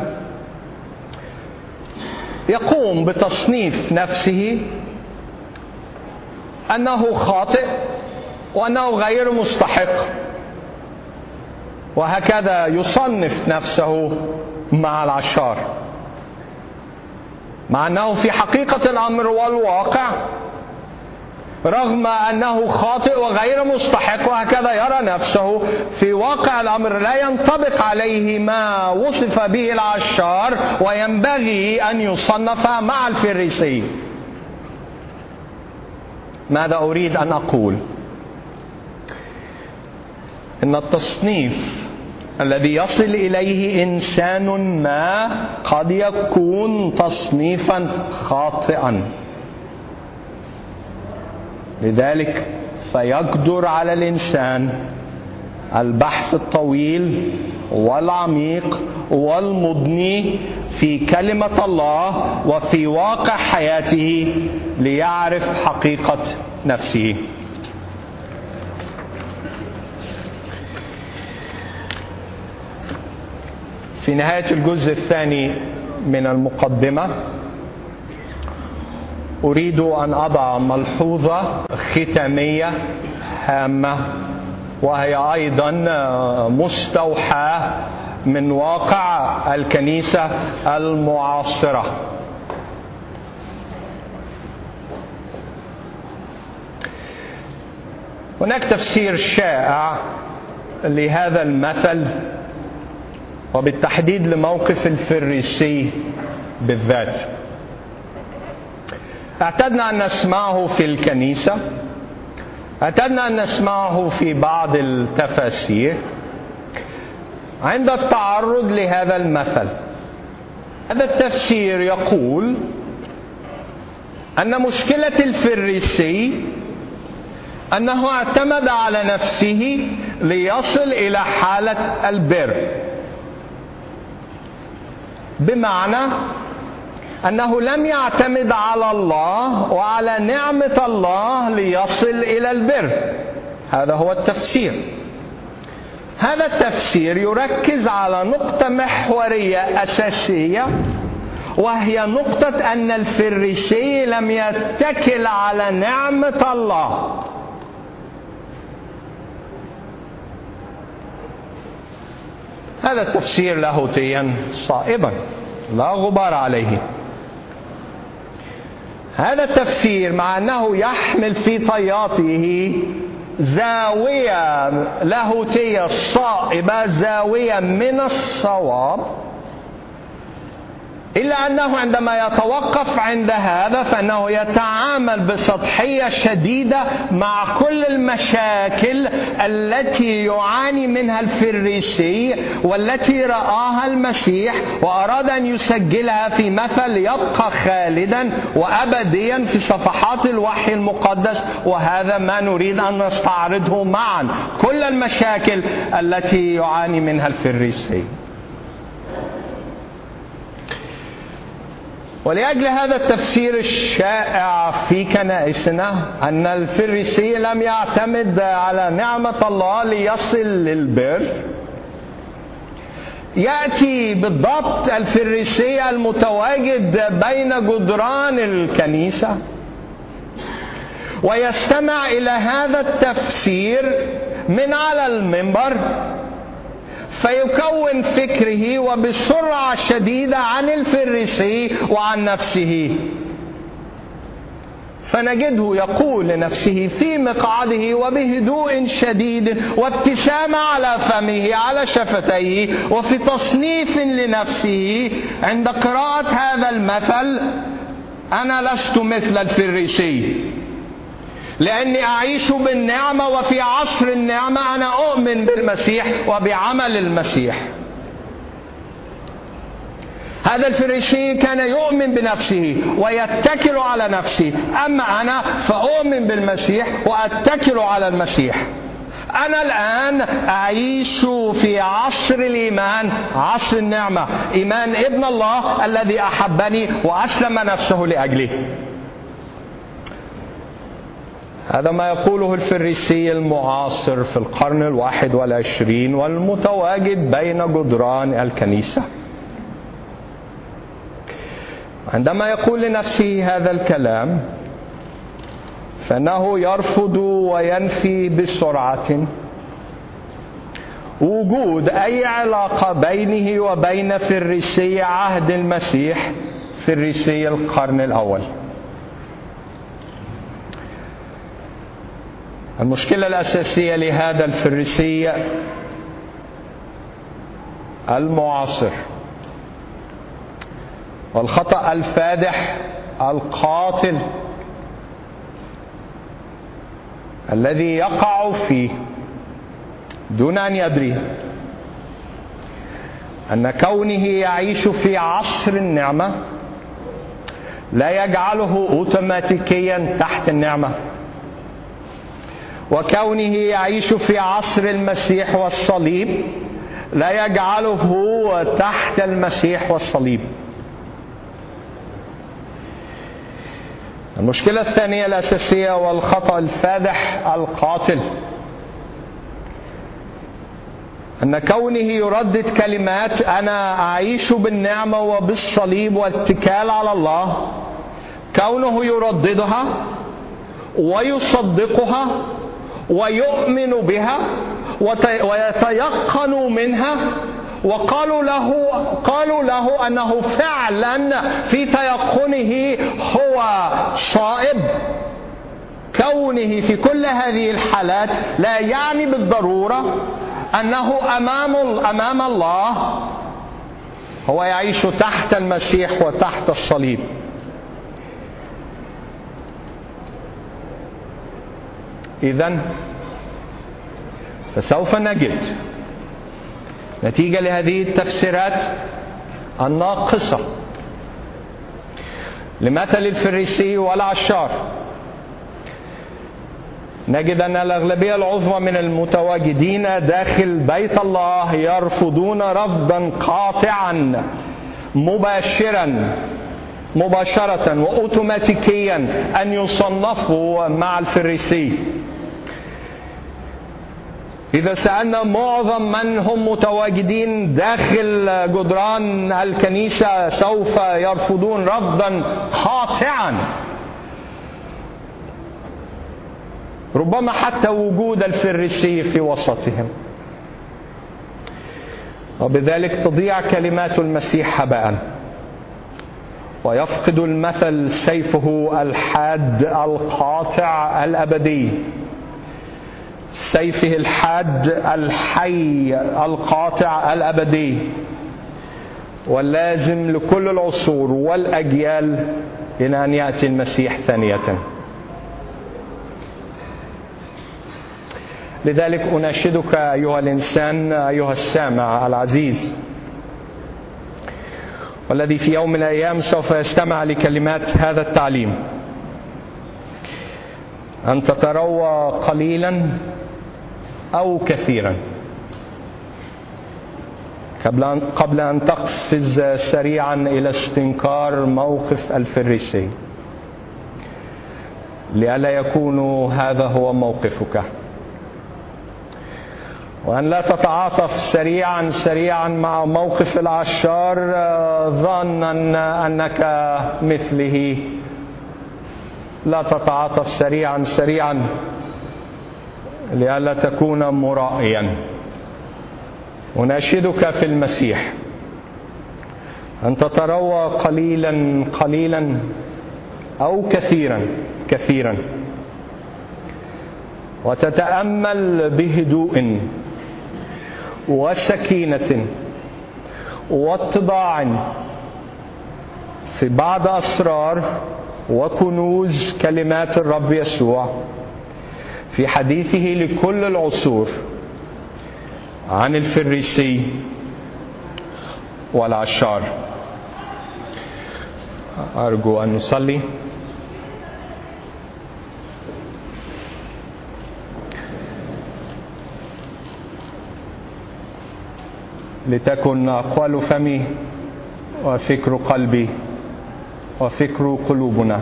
يقوم بتصنيف نفسه أنه خاطئ وأنه غير مستحق، وهكذا يصنف نفسه مع العشار، مع أنه في حقيقة الأمر والواقع رغم أنه خاطئ وغير مستحق وهكذا يرى نفسه، في واقع الأمر لا ينطبق عليه ما وصف به العشار وينبغي أن يصنف مع الفريسي. ماذا أريد أن أقول؟ إن التصنيف الذي يصل إليه إنسان ما قد يكون تصنيفا خاطئا، لذلك فيقدر على الإنسان البحث الطويل والعميق والمضني في كلمة الله وفي واقع حياته ليعرف حقيقة نفسه. في نهاية الجزء الثاني من المقدمة أريد أن أضع ملحوظة ختامية هامة، وهي أيضا مستوحاة من واقع الكنيسة المعاصرة. هناك تفسير شائع لهذا المثل، وبالتحديد لموقف الفريسي بالذات. اعتدنا أن نسمعه في الكنيسة، اعتدنا أن نسمعه في بعض التفاسير عند التعرض لهذا المثل. هذا التفسير يقول أن مشكلة الفريسي أنه اعتمد على نفسه ليصل إلى حالة البر، بمعنى أنه لم يعتمد على الله وعلى نعمة الله ليصل إلى البر. هذا هو التفسير. هذا التفسير يركز على نقطة محورية أساسية، وهي نقطة أن الفريسي لم يتكل على نعمة الله. هذا التفسير لاهوتيا صائبا لا غبار عليه. هذا التفسير مع أنه يحمل في طياته زاوية لاهوتية صائبة، زاوية من الصواب، إلا أنه عندما يتوقف عند هذا فإنه يتعامل بسطحية شديدة مع كل المشاكل التي يعاني منها الفريسي والتي رآها المسيح وأراد أن يسجلها في مثل يبقى خالدا وأبديا في صفحات الوحي المقدس. وهذا ما نريد أن نستعرضه معا، كل المشاكل التي يعاني منها الفريسي. ولأجل هذا التفسير الشائع في كنائسنا أن الفريسي لم يعتمد على نعمة الله ليصل للبر، يأتي بالضبط الفريسي المتواجد بين جدران الكنيسة ويستمع إلى هذا التفسير من على المنبر، فيكون فكره وبسرعة شديدة عن الفريسي وعن نفسه، فنجده يقول لنفسه في مقعده وبهدوء شديد وابتسامة على فمه على شفتيه وفي تصنيف لنفسه عند قراءة هذا المثل: أنا لست مثل الفريسي، لأني أعيش بالنعمة، وفي عصر النعمة أنا أؤمن بالمسيح وبعمل المسيح. هذا الفريسي كان يؤمن بنفسه ويتكل على نفسه، أما أنا فأؤمن بالمسيح وأتكل على المسيح. أنا الآن أعيش في عصر الإيمان، عصر النعمة، إيمان ابن الله الذي أحبني وأسلم نفسه لأجلي. هذا ما يقوله الفريسي المعاصر في القرن الواحد والعشرين والمتواجد بين جدران الكنيسة. عندما يقول لنفسه هذا الكلام فإنه يرفض وينفي بسرعة وجود أي علاقة بينه وبين فريسي عهد المسيح، فريسي القرن الأول. المشكلة الأساسية لهذا الفريسي المعاصر والخطأ الفادح القاتل الذي يقع فيه دون أن يدري أن كونه يعيش في عصر النعمة لا يجعله أوتوماتيكيا تحت النعمة، وكونه يعيش في عصر المسيح والصليب لا يجعله تحت المسيح والصليب. المشكلة الثانية الأساسية والخطأ الفادح القاتل أن كونه يردد كلمات أنا أعيش بالنعمة وبالصليب والاتكال على الله، كونه يرددها ويصدقها ويؤمن بها ويتيقن منها، وقالوا له قالوا له أنه فعلا في تيقنه هو صائب. كونه في كل هذه الحالات لا يعني بالضرورة أنه أمام أمام الله هو يعيش تحت المسيح وتحت الصليب. إذن فسوف نجد نتيجة لهذه التفسيرات الناقصة لمثل الفريسي والعشار، نجد أن الأغلبية العظمى من المتواجدين داخل بيت الله يرفضون رفضا قاطعا مباشرا مباشرة وأوتوماتيكيا أن يصنفوا مع الفريسي. إذا سألنا معظم من هم متواجدين داخل جدران الكنيسة سوف يرفضون رفضا قاطعا ربما حتى وجود الفريسي في وسطهم، وبذلك تضيع كلمات المسيح هباء، ويفقد المثل سيفه الحاد القاطع الأبدي، سيفه الحاد الحي القاطع الأبدي واللازم لكل العصور والأجيال إلى أن يأتي المسيح ثانية. لذلك أناشدك أيها الإنسان أيها السامع العزيز والذي في يوم من الأيام سوف يستمع لكلمات هذا التعليم أن تتروى قليلا أو كثيرا قبل أن تقفز سريعا إلى استنكار موقف الفريسي، لئلا يكون هذا هو موقفك، وأن لا تتعاطف سريعا سريعا مع موقف العشار ظنا أنك مثله. لا تتعاطف سريعا سريعا لئلا تكون مرائيا. أناشدك في المسيح أن تتروى قليلا قليلا أو كثيرا كثيرا وتتأمل بهدوء وسكينة واتضاع في بعض أسرار وكنوز كلمات الرب يسوع في حديثه لكل العصور عن الفريسي والعشار. أرجو أن نصلي. لتكن أقوال فمي وفكر قلبي وفكر قلوبنا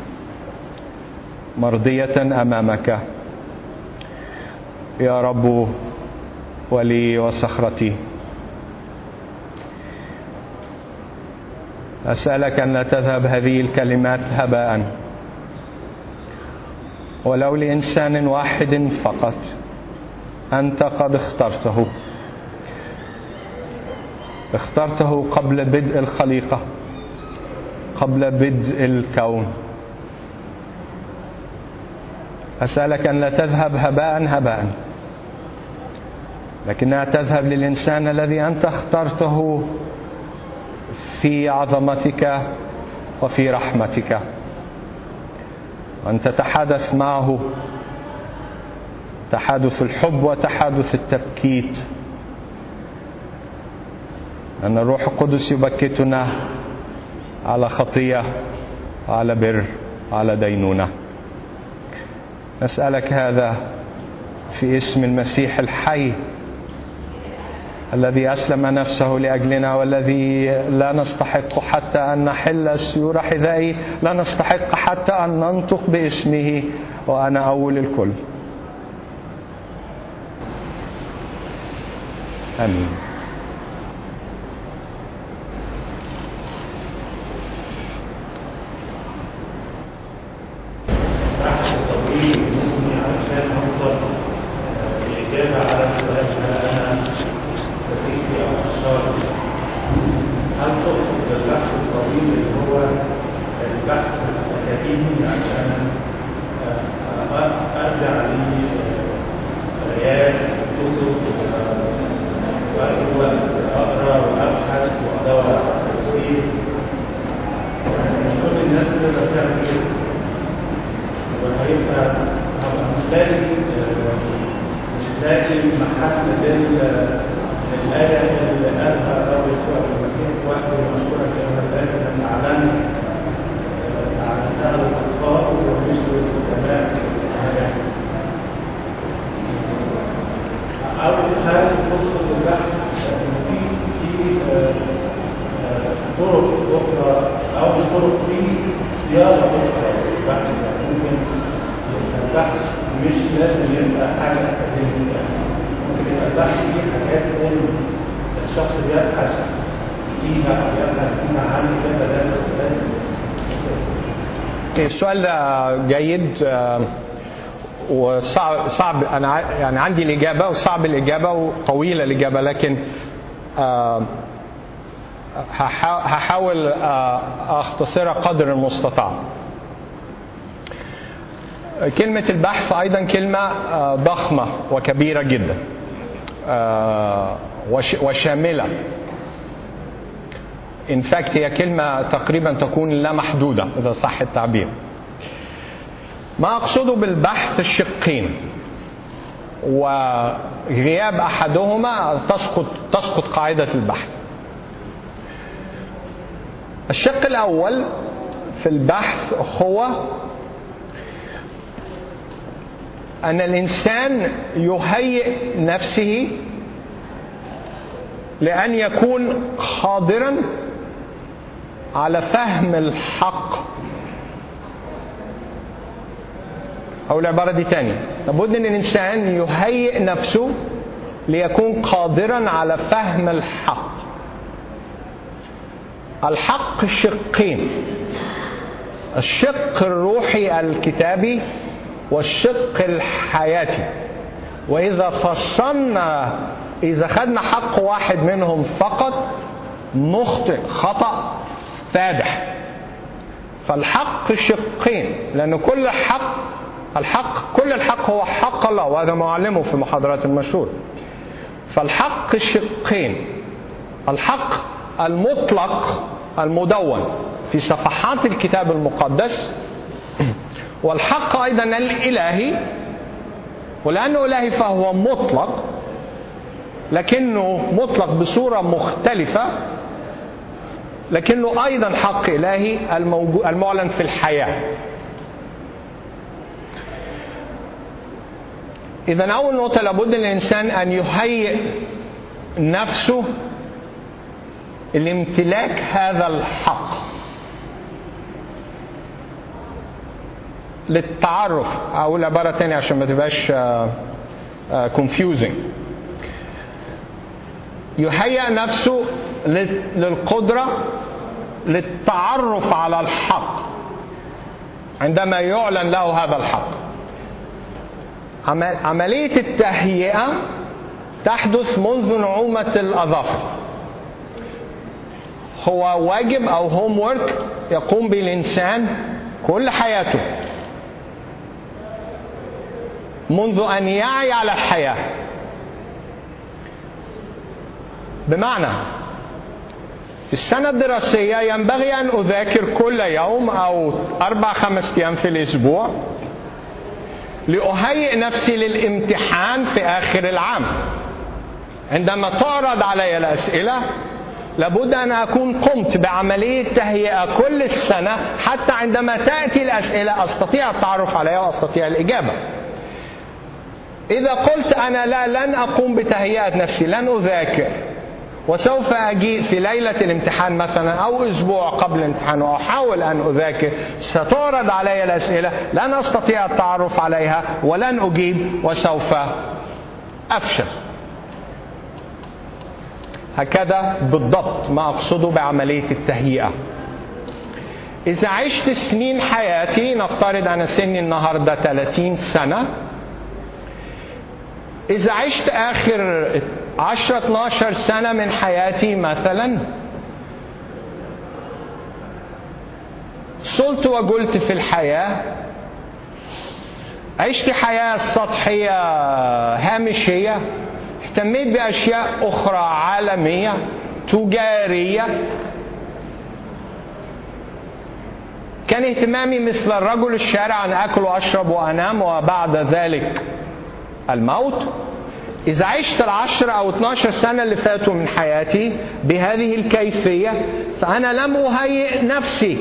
مرضية أمامك يا رب ولي وصخرتي. أسألك أن لا تذهب هذه الكلمات هباء ولو لإنسان واحد فقط أنت قد اخترته اخترته قبل بدء الخليقة، قبل بدء الكون. أسألك أن لا تذهب هباء هباء، لكنها تذهب للإنسان الذي أنت اخترته في عظمتك وفي رحمتك، وأن تتحدث معه تحادث الحب وتحادث التبكيت، أن الروح القدس يبكتنا على خطية، على بر، على دينونة. نسألك هذا في اسم المسيح الحي الذي أسلم نفسه لأجلنا، والذي لا نستحق حتى أن نحل سيور حذائه، لا نستحق حتى أن ننطق باسمه، وأنا أول الكل. آمين. هل تقصد بالبحث الطويل اللي هو البحث الأكاديمي عشان أرجع لي آيات كتب وأقرأ وأبحث وأدور على تفسير؟ مش كل الناس تقدر تعمل كده، وهيبقى مش لاقي مش لاقي محل الآية اللي قالها الرب يسوع المسيح في وقت المشهورة كلمة ذلك أن أعلن أعلنها للأطفال ومش للحكماء. أول حاجة تدخل البحث في في طرق أخرى، أو مش طرق، في صياغة أخرى للبحث. ممكن البحث مش لازم يبقى حاجة أكاديمية، البحث فيه حاجات ان الشخص بيبحث فيها او يبحث فيها عن كذا درس. السؤال ده جيد وصعب صعب انا يعني عندي الاجابه وصعب الاجابه وطويله الاجابه، لكن هحاول اختصرها قدر المستطاع. كلمه البحث ايضا كلمه ضخمه وكبيره جدا وشاملة. in fact هي كلمة تقريبا تكون لا محدودة إذا صح التعبير. ما أقصده بالبحث الشقين، وغياب أحدهما تسقط تسقط قاعدة البحث. الشق الأول في البحث هو أن الإنسان يهيئ نفسه لأن يكون قادرا على فهم الحق. أو العبارة دي تاني، لابد أن الإنسان يهيئ نفسه ليكون قادرا على فهم الحق. الحق شقين، الشق الروحي الكتابي والشق الحياتي. وإذا فصلنا إذا خدنا حق واحد منهم فقط نخطئ خطأ فادح. فالحق شقين، لأن كل حق الحق كل الحق هو حق الله، وهذا معلمه في محاضرات المشهور. فالحق شقين، الحق المطلق المدون في صفحات الكتاب المقدس، والحق أيضا الإلهي. ولأنه إلهي فهو مطلق، لكنه مطلق بصورة مختلفة، لكنه أيضا حق إلهي المعلن في الحياة. إذن أول نقطة، لابد للإنسان أن يهيئ نفسه لامتلاك هذا الحق، للتعرف. أقول عبارة تانية عشان ما تبقاش confusing. يهيئ نفسه للقدرة للتعرف على الحق عندما يعلن له هذا الحق. عملية التهيئة تحدث منذ نعومة الأظافر. هو واجب أو هوم وورك يقوم به الإنسان كل حياته منذ أن يعي على الحياة. بمعنى في السنة الدراسية ينبغي أن أذاكر كل يوم أو أربع خمس أيام في الأسبوع لأهيئ نفسي للامتحان في آخر العام. عندما تعرض علي الأسئلة لابد أن أكون قمت بعملية تهيئة كل السنة، حتى عندما تأتي الأسئلة أستطيع التعرف عليها وأستطيع الإجابة. إذا قلت أنا لا لن أقوم بتهيئة نفسي، لن أذاكر، وسوف أجي في ليلة الامتحان مثلا أو أسبوع قبل الامتحان وأحاول أن أذاكر، ستعرض علي الأسئلة لن أستطيع التعرف عليها ولن أجيب وسوف أفشل. هكذا بالضبط ما أقصده بعملية التهيئة. إذا عشت سنين حياتي، نفترض أنا سني النهاردة ثلاثين سنة، إذا عشت آخر عشرة اثناشر سنة من حياتي مثلا صلت وقلت في الحياة، عشت حياة سطحية هامشية، اهتميت بأشياء أخرى عالمية تجارية، كان اهتمامي مثل الرجل الشارع أن أكل وأشرب وأنام وبعد ذلك الموت. إذا عشت العشر أو اثناشر سنة اللي فاتوا من حياتي بهذه الكيفية، فأنا لم أهيئ نفسي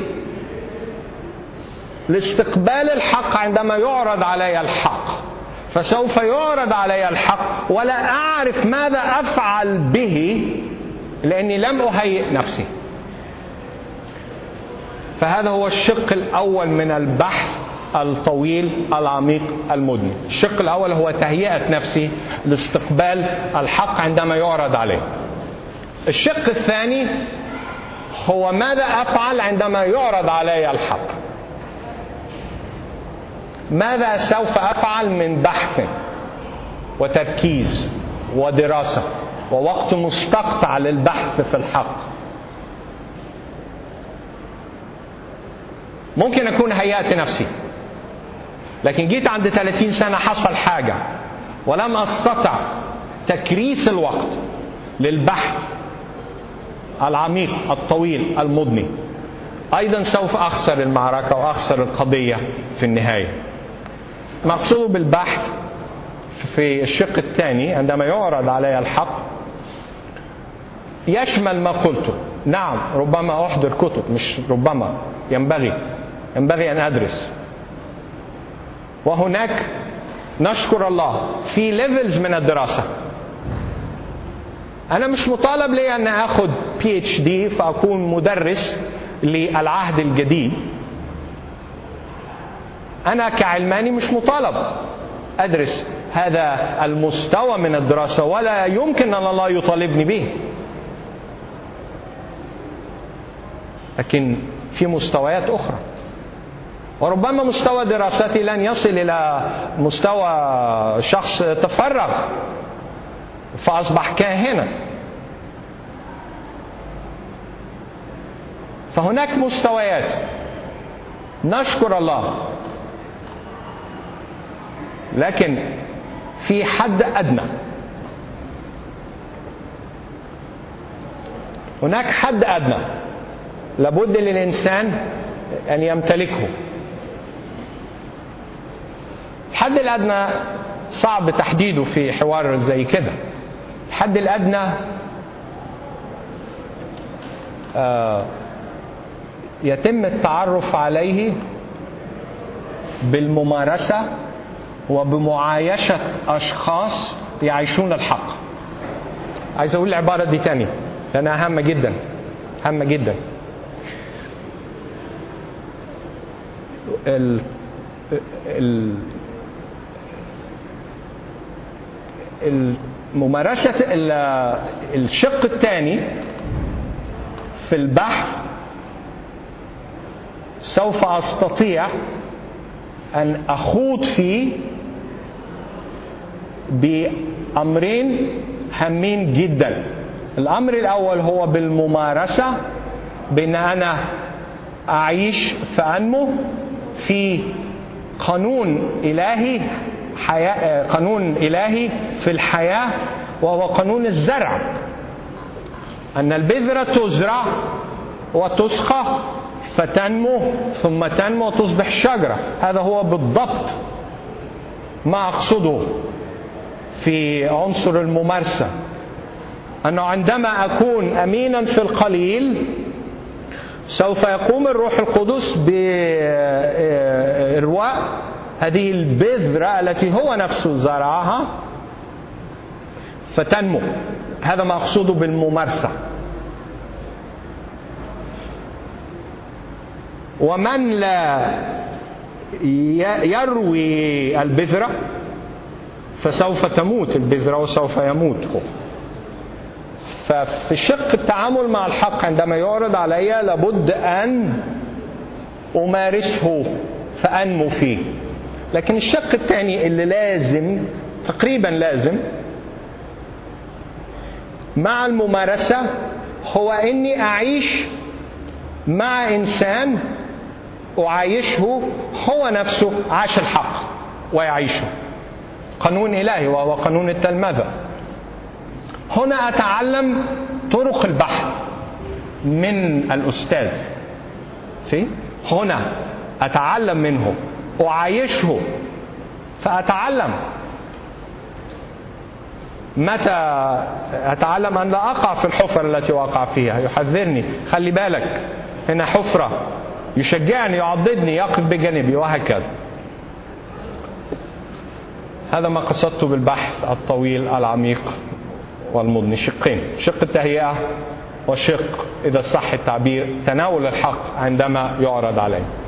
لاستقبال الحق عندما يعرض علي الحق. فسوف يعرض علي الحق ولا أعرف ماذا أفعل به لأني لم أهيئ نفسي. فهذا هو الشق الأول من البحث الطويل العميق المدني. الشق الأول هو تهيئة نفسي لاستقبال الحق عندما يعرض عليه. الشق الثاني هو ماذا أفعل عندما يعرض علي الحق. ماذا سوف أفعل من بحث وتركيز ودراسة ووقت مستقطع للبحث في الحق. ممكن أكون هيأت نفسي، لكن جيت عند ثلاثين سنة حصل حاجة ولم أستطع تكريس الوقت للبحث العميق الطويل المضني، أيضا سوف أخسر المعركة وأخسر القضية في النهاية. مقصود بالبحث في الشق الثاني عندما يعرض علي الحق يشمل ما قلته. نعم، ربما أحضر كتب، مش ربما، ينبغي ينبغي أن أدرس. وهناك نشكر الله في ليفلز من الدراسة. أنا مش مطالب لي أن أخذ بي اتش دي فأكون مدرس للعهد الجديد. أنا كعلماني مش مطالب أدرس هذا المستوى من الدراسة، ولا يمكن أن الله يطالبني به. لكن في مستويات أخرى، وربما مستوى دراستي لن يصل إلى مستوى شخص تفرغ فأصبح كاهنا. فهناك مستويات، نشكر الله، لكن في حد أدنى. هناك حد أدنى لابد للإنسان أن يمتلكه. الحد الأدنى صعب تحديده في حوار زي كده. الحد الأدنى آه يتم التعرف عليه بالممارسة وبمعايشة أشخاص يعيشون الحق. عايز أقول العبارة دي تاني لأنها هامة جدا هامة جدا. ال ال الممارسة الشق الثاني في البحث سوف أستطيع أن أخوض فيه بأمرين هامين جدا. الأمر الأول هو بالممارسة، بأن أنا أعيش فأنمو في قانون إلهي، حياة قانون إلهي في الحياة، وهو قانون الزرع، أن البذرة تزرع وتسقى فتنمو ثم تنمو وتصبح شجرة. هذا هو بالضبط ما أقصده في عنصر الممارسة أنه عندما أكون أمينا في القليل سوف يقوم الروح القدس بإرواء هذه البذرة التي هو نفسه زرعها فتنمو. هذا ما أقصده بالممارسة. ومن لا يروي البذرة فسوف تموت البذرة وسوف يموت هو. ففي شق التعامل مع الحق عندما يعرض علي لابد أن أمارسه فأنمو فيه. لكن الشق الثاني اللي لازم تقريبا لازم مع الممارسة هو أني أعيش مع إنسان أعايشه هو نفسه عاش الحق ويعيشه. قانون إلهي وهو قانون التلمذة. هنا أتعلم طرق البحث من الأستاذ. سي؟ هنا أتعلم منه أعايشه فأتعلم. متى أتعلم أن لا أقع في الحفرة التي وقع فيها؟ يحذرني، خلي بالك هنا حفرة، يشجعني، يعضدني، يقف بجانبي، وهكذا. هذا ما قصدته بالبحث الطويل العميق والمضني. شقين: شق التهيئة وشق إذا صح التعبير تناول الحق عندما يعرض عليه.